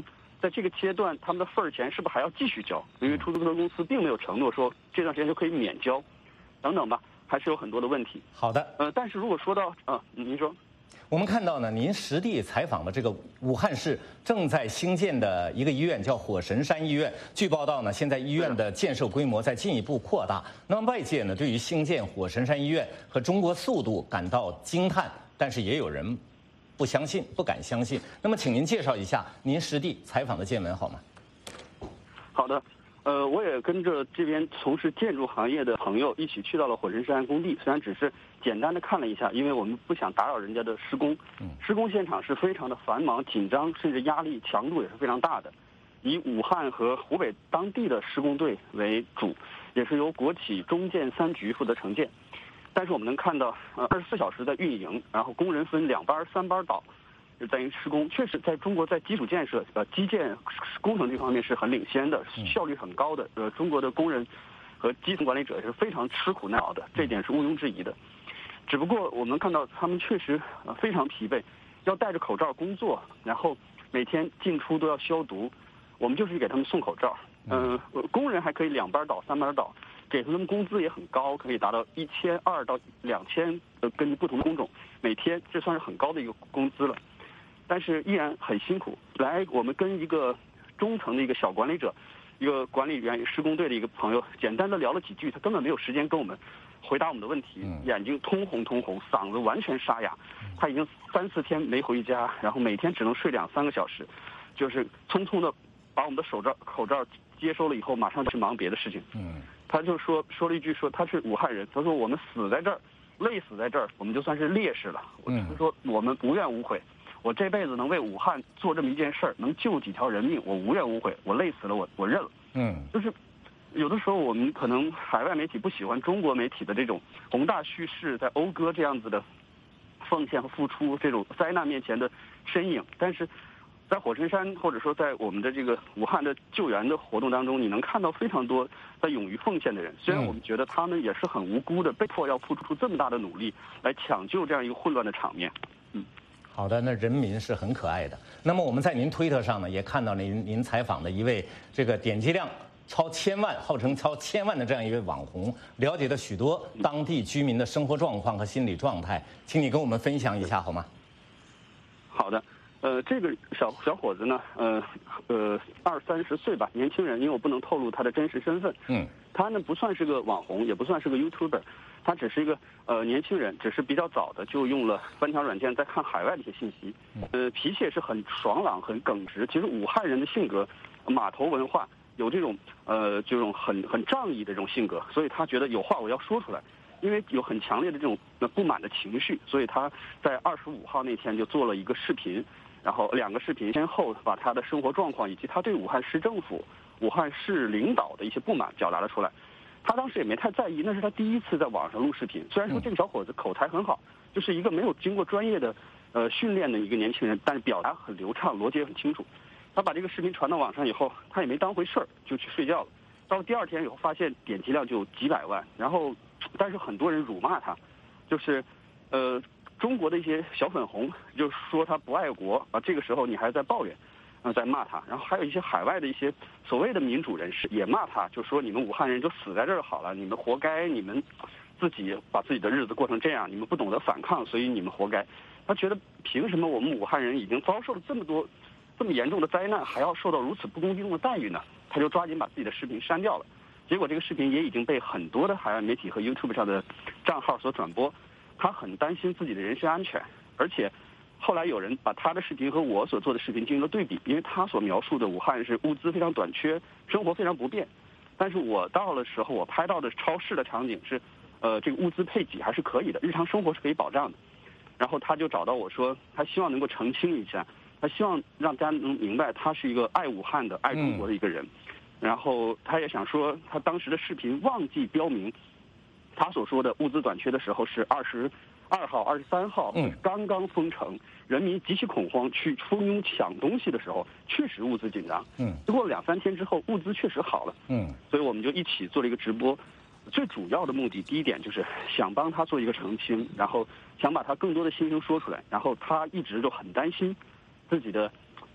在这个阶段他们的份儿钱是不是还要继续交？因为出租车公司并没有承诺说这段时间就可以免交，等等吧，还是有很多的问题。 好的， 呃，但是如果说到啊、呃，您说。 我们看到呢，您实地采访的这个武汉市正在兴建的一个医院叫火神山医院。据报道呢，现在医院的建设规模在进一步扩大。那么外界呢，对于兴建火神山医院和中国速度感到惊叹，但是也有人不相信、不敢相信。那么，请您介绍一下您实地采访的见闻好吗？ 好的。呃，我也跟着这边从事建筑行业的朋友一起去到了火神山工地，虽然只是简单的看了一下，因为我们不想打扰人家的施工。施工现场是非常的繁忙、紧张，甚至压力强度也是非常大的。以武汉和湖北当地的施工队为主，也是由国企中建三局负责承建。但是我们能看到，呃，二十四小时在运营，然后工人分两班、三班倒。就在于施工，确实在中国在基础建设、呃基建工程这方面是很领先的，效率很高的。呃，中国的工人和基层管理者是非常吃苦耐劳的，这一点是毋庸置疑的。只不过我们看到他们确实呃非常疲惫，要戴着口罩工作，然后每天进出都要消毒。我们就是给他们送口罩。嗯、呃，工人还可以两班倒、三班倒，给他们工资也很高，可以达到一千二到两千，呃，根据不同的工种，每天这算是很高的一个工资了。但是依然很辛苦。来，我们跟一个中层的一个小管理者，一个管理员、施工队的一个朋友，简单的聊了几句，他根本没有时间跟我们回答我们的问题，眼睛通红通红，嗓子完全沙哑。他已经三四天没回家，然后每天只能睡两三个小时，就是匆匆的把我们的手罩口罩接收了以后，马上就去忙别的事情。嗯，他就说说了一句，说他是武汉人，他说我们死在这儿，累死在这儿，我们就算是烈士了。嗯，他说我们无怨无悔。我这辈子能为武汉做这么一件事儿，能救几条人命，我无怨无悔。我累死了，我我认了。嗯，就是有的时候我们可能海外媒体不喜欢中国媒体的这种宏大叙事，在讴歌这样子的奉献和付出，这种灾难面前的身影。但是在火神山或者说在我们的这个武汉的救援的活动当中，你能看到非常多在勇于奉献的人。虽然我们觉得他们也是很无辜的，被迫要付出这么大的努力来抢救这样一个混乱的场面。嗯。 好的，那人民是很可爱的。那么我们在您推特上呢，也看到您您采访的一位这个点击量超千万、号称超千万的这样一位网红，了解了许多当地居民的生活状况和心理状态，请你跟我们分享一下好吗？ 好的，呃，这个小小伙子呢，呃呃，二三十岁吧，年轻人，因为我不能透露他的真实身份。嗯，他呢不算是个网红，也不算是个 YouTuber。他只是一个呃年轻人，只是比较早的就用了翻墙软件在看海外的一些信息，呃脾气也是很爽朗、很耿直。其实武汉人的性格，码头文化有这种呃这种很很仗义的这种性格，所以他觉得有话我要说出来，因为有很强烈的这种不满的情绪，所以他在二十五号那天就做了一个视频，然后两个视频先后把他的生活状况以及他对武汉市政府、武汉市领导的一些不满表达了出来。他当时也没太在意，那是他第一次在网上录视频。虽然说这个小伙子口才很好，就是一个没有经过专业的呃训练的一个年轻人，但是表达很流畅，逻辑也很清楚。他把这个视频传到网上以后，他也没当回事儿，就去睡觉了。到了第二天以后，发现点击量就有几百万，然后但是很多人辱骂他，就是呃中国的一些小粉红就说他不爱国啊，这个时候你还在抱怨。呃，在骂他，然后还有一些海外的一些所谓的民主人士也骂他，就说你们武汉人就死在这儿好了，你们活该，你们自己把自己的日子过成这样，你们不懂得反抗，所以你们活该。他觉得凭什么我们武汉人已经遭受了这么多这么严重的灾难，还要受到如此不公平的待遇呢？他就抓紧把自己的视频删掉了。结果这个视频也已经被很多的海外媒体和 YouTube 上的账号所转播。他很担心自己的人身安全，而且后来有人把他的视频和我所做的视频进行了对比，因为他所描述的武汉是物资非常短缺，生活非常不便，但是我到的时候我拍到的超市的场景是，呃，这个物资配给还是可以的，日常生活是可以保障的。然后他就找到我说，他希望能够澄清一下，他希望让大家能明白他是一个爱武汉的、爱中国的一个人。然后他也想说，他当时的视频忘记标明，他所说的物资短缺的时候是二十二号、二十三号，嗯，刚刚封城，人民极其恐慌，去蜂拥抢东西的时候，确实物资紧张。嗯，过了两三天之后，物资确实好了。嗯，所以我们就一起做了一个直播。最主要的目的，第一点就是想帮他做一个澄清，然后想把他更多的心声说出来。然后他一直就很担心自己的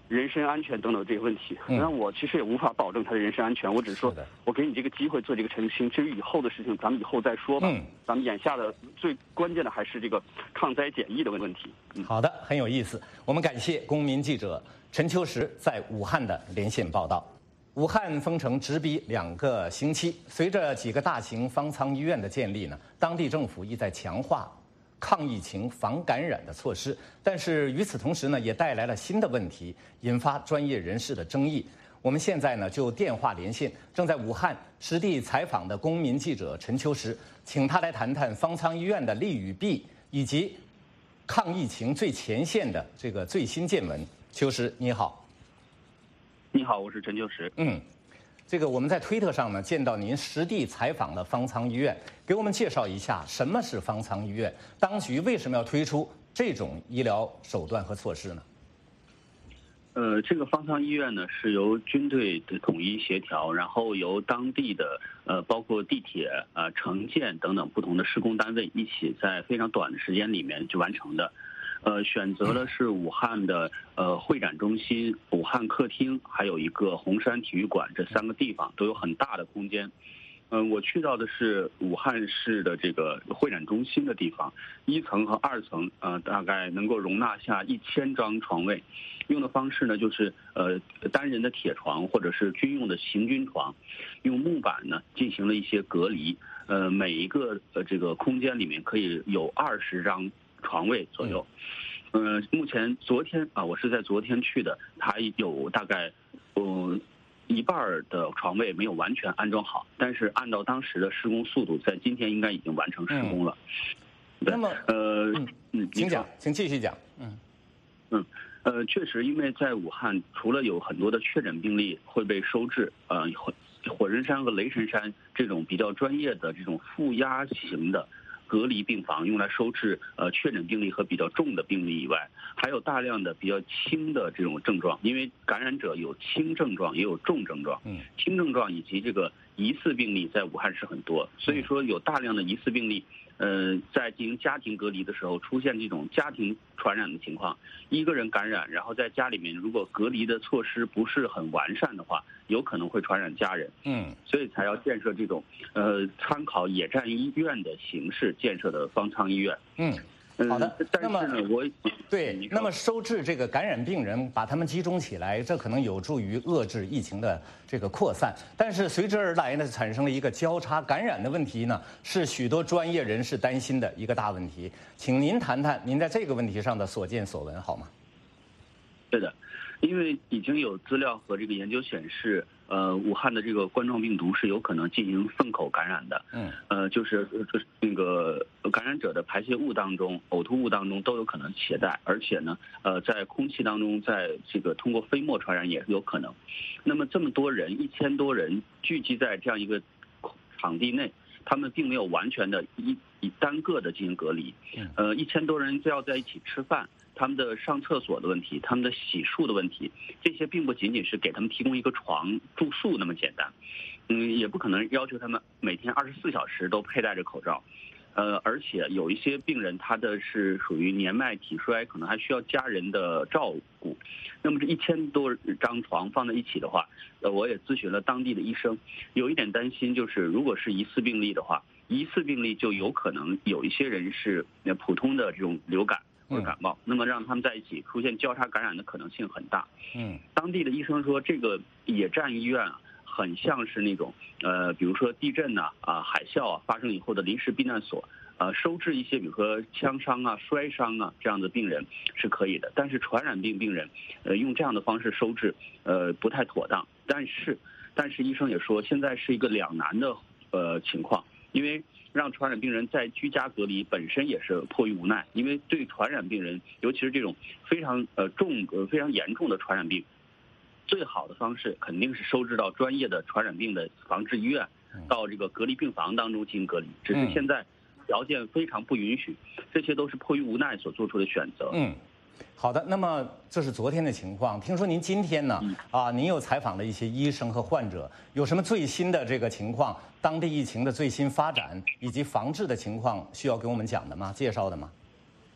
人身安全等等这些问题。那、嗯、我其实也无法保证他的人身安全，我只是说，我给你这个机会做这个澄清。至于以后的事情，咱们以后再说吧。嗯，咱们眼下的最关键的还是这个抗灾检疫的问题。 嗯、好的，很有意思。我们感谢公民记者陈秋实在武汉的连线报道。武汉封城直逼两个星期，随着几个大型方舱医院的建立呢，当地政府意在强化抗疫情、防感染的措施，但是与此同时呢，也带来了新的问题，引发专业人士的争议。我们现在呢就电话连线正在武汉实地采访的公民记者陈秋实，请他来谈谈方舱医院的利与弊，以及抗疫情最前线的这个最新见闻。秋实，你好。 你好，我是陈秋实。 嗯。这个我们在推特上呢见到您实地采访了方舱医院，给我们介绍一下什么是方舱医院，当局为什么要推出这种医疗手段和措施呢？ 呃，这个方舱医院呢是由军队的统一协调，然后由当地的呃包括地铁、呃城建等等不同的施工单位一起在非常短的时间里面去完成的。呃，选择了是武汉的呃会展中心、武汉客厅，还有一个红山体育馆，这三个地方都有很大的空间。嗯、呃，我去到的是武汉市的这个会展中心的地方，一层和二层，呃，大概能够容纳下一千张床位。用的方式呢，就是呃单人的铁床或者是军用的行军床，用木板呢进行了一些隔离。呃，每一个呃这个空间里面可以有二十张床位左右。呃，目前昨天啊，我是在昨天去的，它有大概呃一半的床位没有完全安装好，但是按照当时的施工速度，在今天应该已经完成施工了。 嗯、那么呃嗯嗯，请讲，请继续讲。嗯嗯呃，确实，因为在武汉，除了有很多的确诊病例会被收治，呃，火火神山和雷神山这种比较专业的这种负压型的隔离病房用来收治呃确诊病例和比较重的病例以外，还有大量的比较轻的这种症状，因为感染者有轻症状也有重症状，嗯，轻症状以及这个疑似病例在武汉是很多，所以说有大量的疑似病例，呃，在进行家庭隔离的时候出现这种家庭传染的情况，一个人感染，然后在家里面如果隔离的措施不是很完善的话，有可能会传染家人，嗯，所以才要建设这种呃参考野战医院的形式建设的方舱医院， 嗯。好的， 那么我对，那么收治这个感染病人，把他们集中起来，这可能有助于遏制疫情的这个扩散。但是随之而来呢，产生了一个交叉感染的问题呢，是许多专业人士担心的一个大问题。请您谈谈您在这个问题上的所见所闻，好吗？ 对的，因为已经有资料和这个研究显示，呃，武汉的这个冠状病毒是有可能进行粪口感染的。嗯，呃，就是就是那个感染者的排泄物当中、呕吐物当中都有可能携带，而且呢，呃，在空气当中，在这个通过飞沫传染也是有可能。那么这么多人，一千多人聚集在这样一个场地内，他们并没有完全的一以单个的进行隔离。呃，一千多人就要在一起吃饭。他们的上厕所的问题，他们的洗漱的问题，这些并不仅仅是给他们提供一个床住宿那么简单，嗯，也不可能要求他们每天二十四小时都佩戴着口罩，呃，而且有一些病人他的是属于年迈体衰，可能还需要家人的照顾。那么这一千多张床放在一起的话，呃，我也咨询了当地的医生，有一点担心就是，如果是疑似病例的话，疑似病例就有可能有一些人是普通的这种流感。或者感冒，那么让他们在一起出现交叉感染的可能性很大。嗯，当地的医生说，这个野战医院啊，很像是那种呃，比如说地震呐、啊、啊海啸啊发生以后的临时避难所，呃，收治一些比如说枪伤啊、摔伤啊这样的病人是可以的，但是传染病病人，呃，用这样的方式收治，呃，不太妥当。但是，但是医生也说，现在是一个两难的呃情况，因为让传染病人在居家隔离本身也是迫于无奈，因为对传染病人，尤其是这种非常呃重呃非常严重的传染病，最好的方式肯定是收治到专业的传染病的防治医院，到这个隔离病房当中进行隔离。只是现在条件非常不允许，这些都是迫于无奈所做出的选择。 嗯。好的，那么这是昨天的情况。听说您今天呢，啊，您又采访了一些医生和患者，有什么最新的这个情况？当地疫情的最新发展以及防治的情况，需要给我们讲的吗？介绍的吗？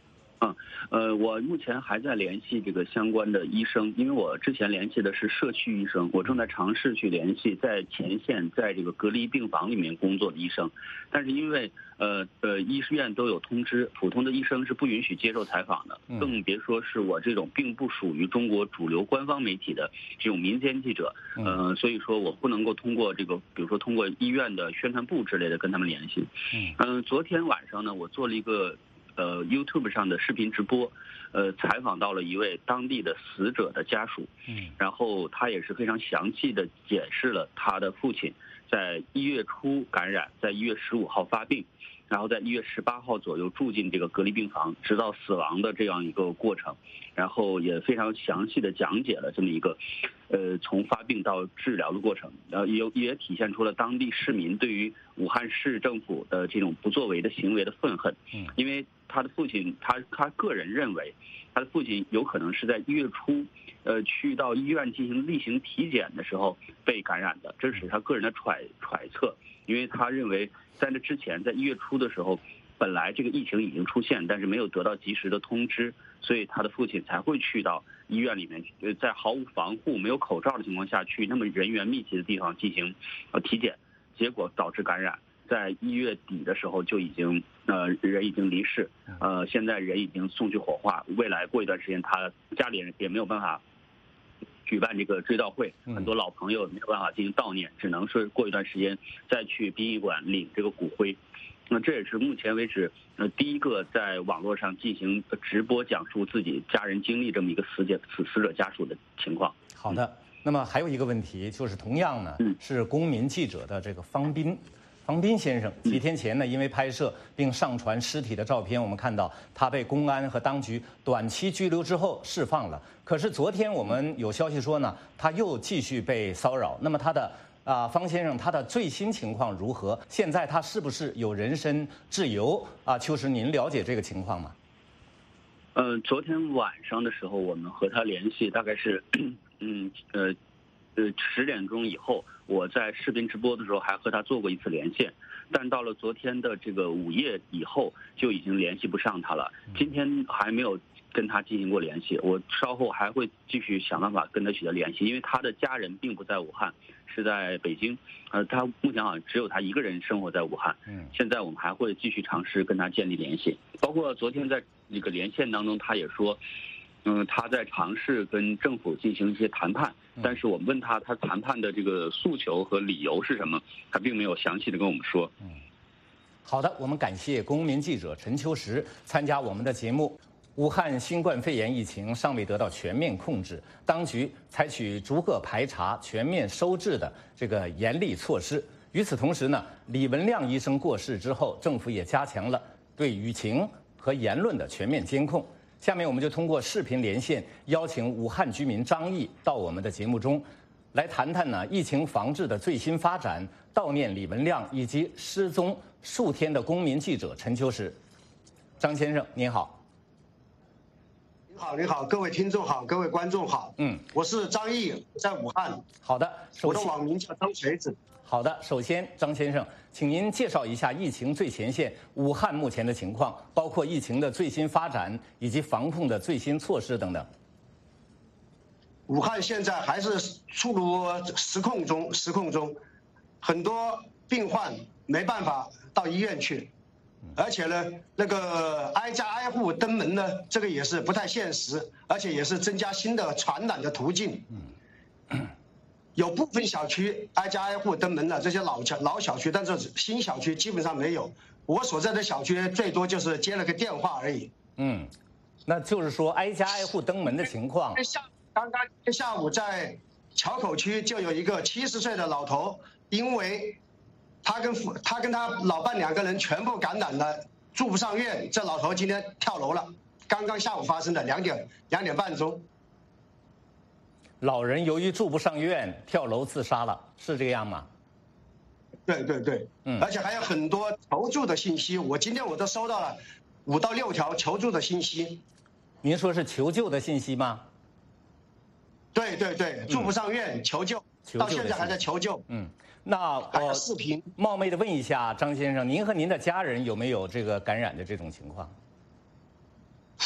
嗯，呃，我目前还在联系这个相关的医生，因为我之前联系的是社区医生，我正在尝试去联系在前线在这个隔离病房里面工作的医生，但是因为呃呃医院都有通知，普通的医生是不允许接受采访的，更别说是我这种并不属于中国主流官方媒体的这种民间记者，呃，所以说我不能够通过这个，比如说通过医院的宣传部之类的跟他们联系。嗯，呃，昨天晚上呢，我做了一个。呃 ，YouTube 上的视频直播，呃，采访到了一位当地的死者的家属，嗯，然后他也是非常详细的解释了他的父亲在一月初感染，在一月十五号发病，然后在一月十八号左右住进这个隔离病房，直到死亡的这样一个过程，然后也非常详细的讲解了这么一个，呃，从发病到治疗的过程，呃，也也体现出了当地市民对于武汉市政府的这种不作为的行为的愤恨，嗯，因为他的父亲，他他个人认为，他的父亲有可能是在一月初，呃，去到医院进行例行体检的时候被感染的，这是他个人的揣揣测。因为他认为在那之前，在一月初的时候，本来这个疫情已经出现，但是没有得到及时的通知，所以他的父亲才会去到医院里面，呃，在毫无防护、没有口罩的情况下去那么人员密集的地方进行呃体检，结果导致感染。在一月底的时候就已经呃人已经离世，呃现在人已经送去火化，未来过一段时间他家里人也没有办法举办这个追悼会，很多老朋友没有办法进行悼念，只能是过一段时间再去殡仪馆领这个骨灰。那这也是目前为止呃第一个在网络上进行直播讲述自己家人经历这么一个死者死死者家属的情况。 好的，那么还有一个问题就是同样呢是公民记者的这个方斌。方斌先生几天前呢，因为拍摄并上传尸体的照片，我们看到他被公安和当局短期拘留之后释放了。可是昨天我们有消息说呢，他又继续被骚扰。那么他的啊、呃，方先生他的最新情况如何？现在他是不是有人身自由啊？秋实，您了解这个情况吗？ 呃，昨天晚上的时候，我们和他联系，大概是嗯呃。呃，十点钟以后，我在视频直播的时候还和他做过一次连线，但到了昨天的这个午夜以后，就已经联系不上他了。今天还没有跟他进行过联系，我稍后还会继续想办法跟他取得联系，因为他的家人并不在武汉，是在北京。呃，他目前好像只有他一个人生活在武汉。嗯，现在我们还会继续尝试跟他建立联系，包括昨天在这个连线当中，他也说。嗯，他在尝试跟政府进行一些谈判，但是我们问他他谈判的这个诉求和理由是什么，他并没有详细的跟我们说。 嗯，好的，我们感谢公民记者陈秋实参加我们的节目。武汉新冠肺炎疫情尚未得到全面控制，当局采取逐个排查、全面收治的这个严厉措施。与此同时呢，李文亮医生过世之后，政府也加强了对舆情和言论的全面监控。下面我们就通过视频连线，邀请武汉居民张毅到我们的节目中，来谈谈呢疫情防治的最新发展，悼念李文亮以及失踪数天的公民记者陈秋实。张先生您好。 你好，你好，各位听众好，各位观众好。嗯，我是张毅，在武汉。 好的， 我的网名叫张锤子。 好的，首先张先生，请您介绍一下疫情最前线武汉目前的情况，包括疫情的最新发展以及防控的最新措施等等。 武汉现在还是处于失控中，失控中，很多病患没办法到医院去，而且呢，那个挨家挨户登门呢，这个也是不太现实，而且也是增加新的传染的途径。嗯。有部分小区挨家挨户登门了，这些老小老小区，但是新小区基本上没有。我所在的小区最多就是接了个电话而已。 嗯，那就是说挨家挨户登门的情况。 下刚刚下午在桥口区就有一个七十岁的老头，因为他跟他跟他老伴两个人全部感染了，住不上院。这老头今天跳楼了，刚刚下午发生的两点两点半钟。 老人由于住不上院，跳楼自杀了，是这样吗？ 对对对，嗯，而且还有很多求助的信息，我今天我都收到了五到六条求助的信息。 您说是求救的信息吗？ 对对对，住不上院，嗯、求救，到现在还在求救。 嗯，那还有视频。 冒昧的问一下张先生，您和您的家人有没有这个感染的这种情况？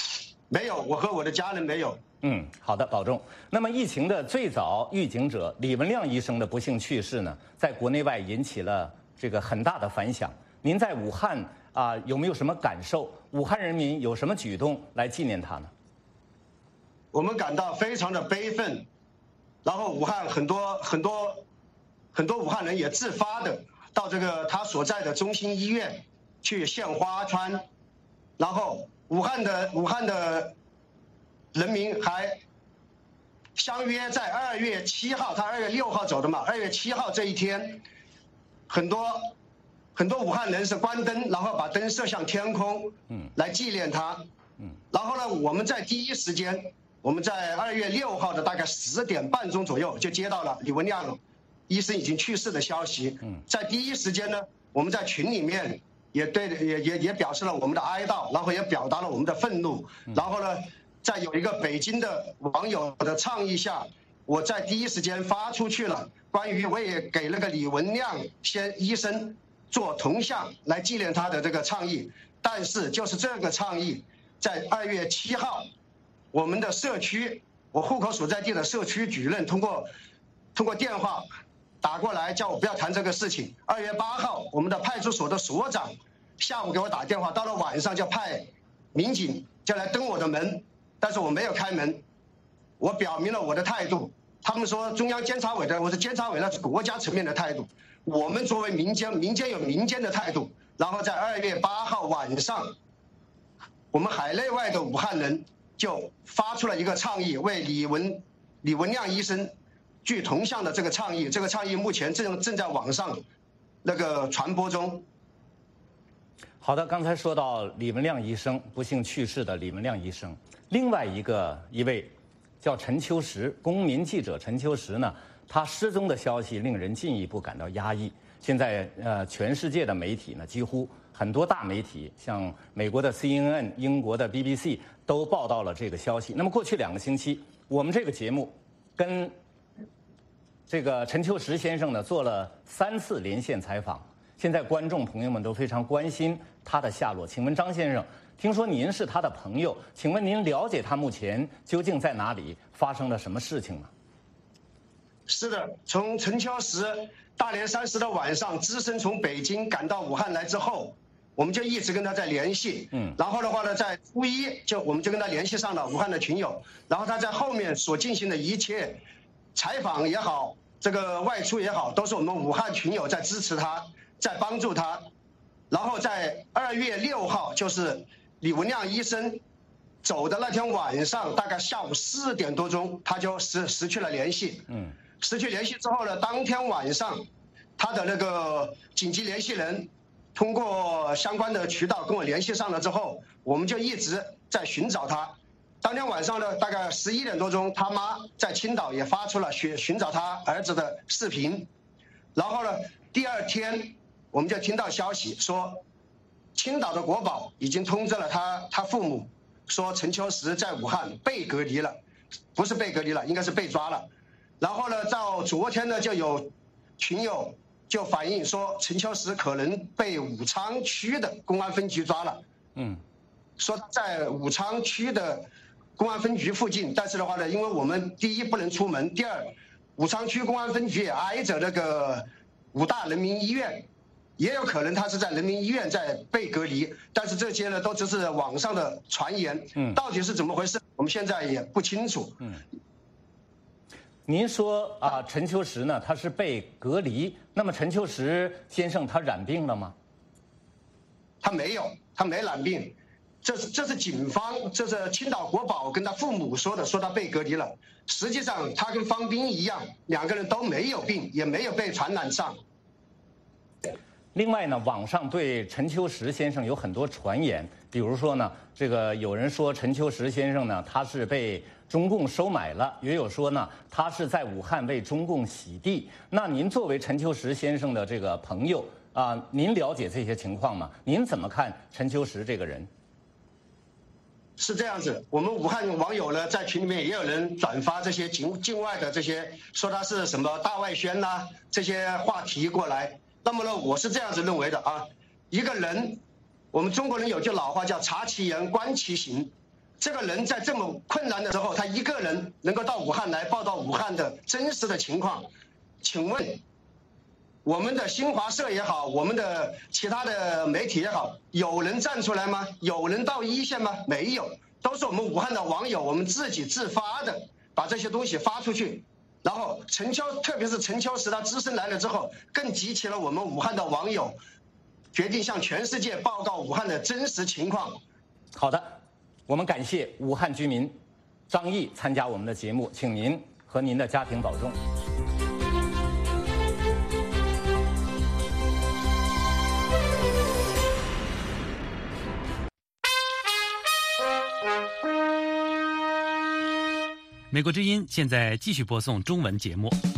没有，我和我的家人没有。 嗯，好的，保重。那么疫情的最早预警者李文亮医生的不幸去世呢，在国内外引起了这个很大的反响。您在武汉啊、呃、有没有什么感受？武汉人民有什么举动来纪念他呢？ 我们感到非常的悲愤，然后武汉很多很多很多武汉人也自发的到这个他所在的中心医院去献花圈，然后武汉的武汉的人民还相约在二月七号，他二月六号走的嘛，二月七号这一天，很多很多武汉人是关灯，然后把灯射向天空，嗯，来纪念他，嗯，然后呢，我们在第一时间，我们在二月六号的大概十点半钟左右就接到了李文亮医生已经去世的消息，嗯，在第一时间呢，我们在群里面也对也也也表示了我们的哀悼，然后也表达了我们的愤怒，然后呢。在有一个北京的网友的倡议下，我在第一时间发出去了关于我也给那个李文亮先医生做铜像来纪念他的这个倡议。但是就是这个倡议，在二月七号，我们的社区，我户口所在地的社区主任通过通过电话打过来，叫我不要谈这个事情。二月八号，我们的派出所的所长下午给我打电话，到了晚上就派民警就来登我的门。但是我没有开门，我表明了我的态度。他们说中央监察委的，我说监察委那是国家层面的态度，我们作为民间，民间有民间的态度。然后在二月八号晚上，我们海内外的武汉人就发出了一个倡议，为李文李文亮医生锯铜像的这个倡议。这个倡议目前正正在网上那个传播中。 好的，刚才说到李文亮医生不幸去世的李文亮医生，另外一个一位叫陈秋实，公民记者陈秋实呢，他失踪的消息令人进一步感到压抑。现在呃，全世界的媒体呢，几乎很多大媒体，像美国的 C N N、英国的 B B C 都报道了这个消息。那么过去两个星期，我们这个节目跟这个陈秋实先生呢做了三次连线采访。现在观众朋友们都非常关心他的下落。请问张先生，听说您是他的朋友，请问您了解他目前究竟在哪里，发生了什么事情吗？ 是的，从陈秋实大年三十的晚上只身从北京赶到武汉来之后，我们就一直跟他在联系。嗯，然后的话呢，在初一就我们就跟他联系上了武汉的群友，然后他在后面所进行的一切采访也好，这个外出也好，都是我们武汉群友在支持他，在帮助他。然后在二月六号，就是李文亮医生走的那天晚上，大概下午四点多钟，他就失失去了联系。嗯，失去联系之后呢，当天晚上，他的那个紧急联系人通过相关的渠道跟我联系上了之后，我们就一直在寻找他。当天晚上呢，大概十一点多钟，他妈在青岛也发出了寻寻找他儿子的视频。然后呢，第二天我们就听到消息说，青岛的国保已经通知了他他父母，说陈秋实在武汉被隔离了，不是被隔离了，应该是被抓了。然后呢，到昨天呢，就有群友就反映说，陈秋实可能被武昌区的公安分局抓了。嗯，说在武昌区的公安分局附近，但是的话呢，因为我们第一不能出门，第二，武昌区公安分局也挨着那个武大人民医院，也有可能他是在人民医院在被隔离，但是这些呢都只是网上的传言。嗯，到底是怎么回事，我们现在也不清楚。嗯。 您说啊，陈秋实呢，他是被隔离。那么陈秋实先生他染病了吗？ 他没有，他没染病。这是这是警方，这是青岛国保跟他父母说的，说他被隔离了。实际上他跟方斌一样，两个人都没有病，也没有被传染上。 另外呢，网上对陈秋实先生有很多传言，比如说呢，这个有人说陈秋实先生呢，他是被中共收买了，也有说呢，他是在武汉为中共洗地。那您作为陈秋实先生的这个朋友啊、呃，您了解这些情况吗？您怎么看陈秋实这个人？ 是这样子，我们武汉网友呢，在群里面也有人转发这些境境外的这些，说他是什么大外宣呐、啊、这些话题过来。那么呢，我是这样子认为的啊，一个人，我们中国人有句老话叫察其言观其行。 这个人在这么困难的时候，他一个人能够到武汉来报道武汉的真实的情况，请问我们的新华社也好，我们的其他的媒体也好，有人站出来吗？有人到一线吗？没有，都是我们武汉的网友，我们自己自发的把这些东西发出去。然后陈秋，特别是陈秋实他只身来了之后，更激起了我们武汉的网友决定向全世界报告武汉的真实情况。 好的，我们感谢武汉居民张毅参加我们的节目，请您和您的家庭保重。 美国之音现在继续播送中文节目。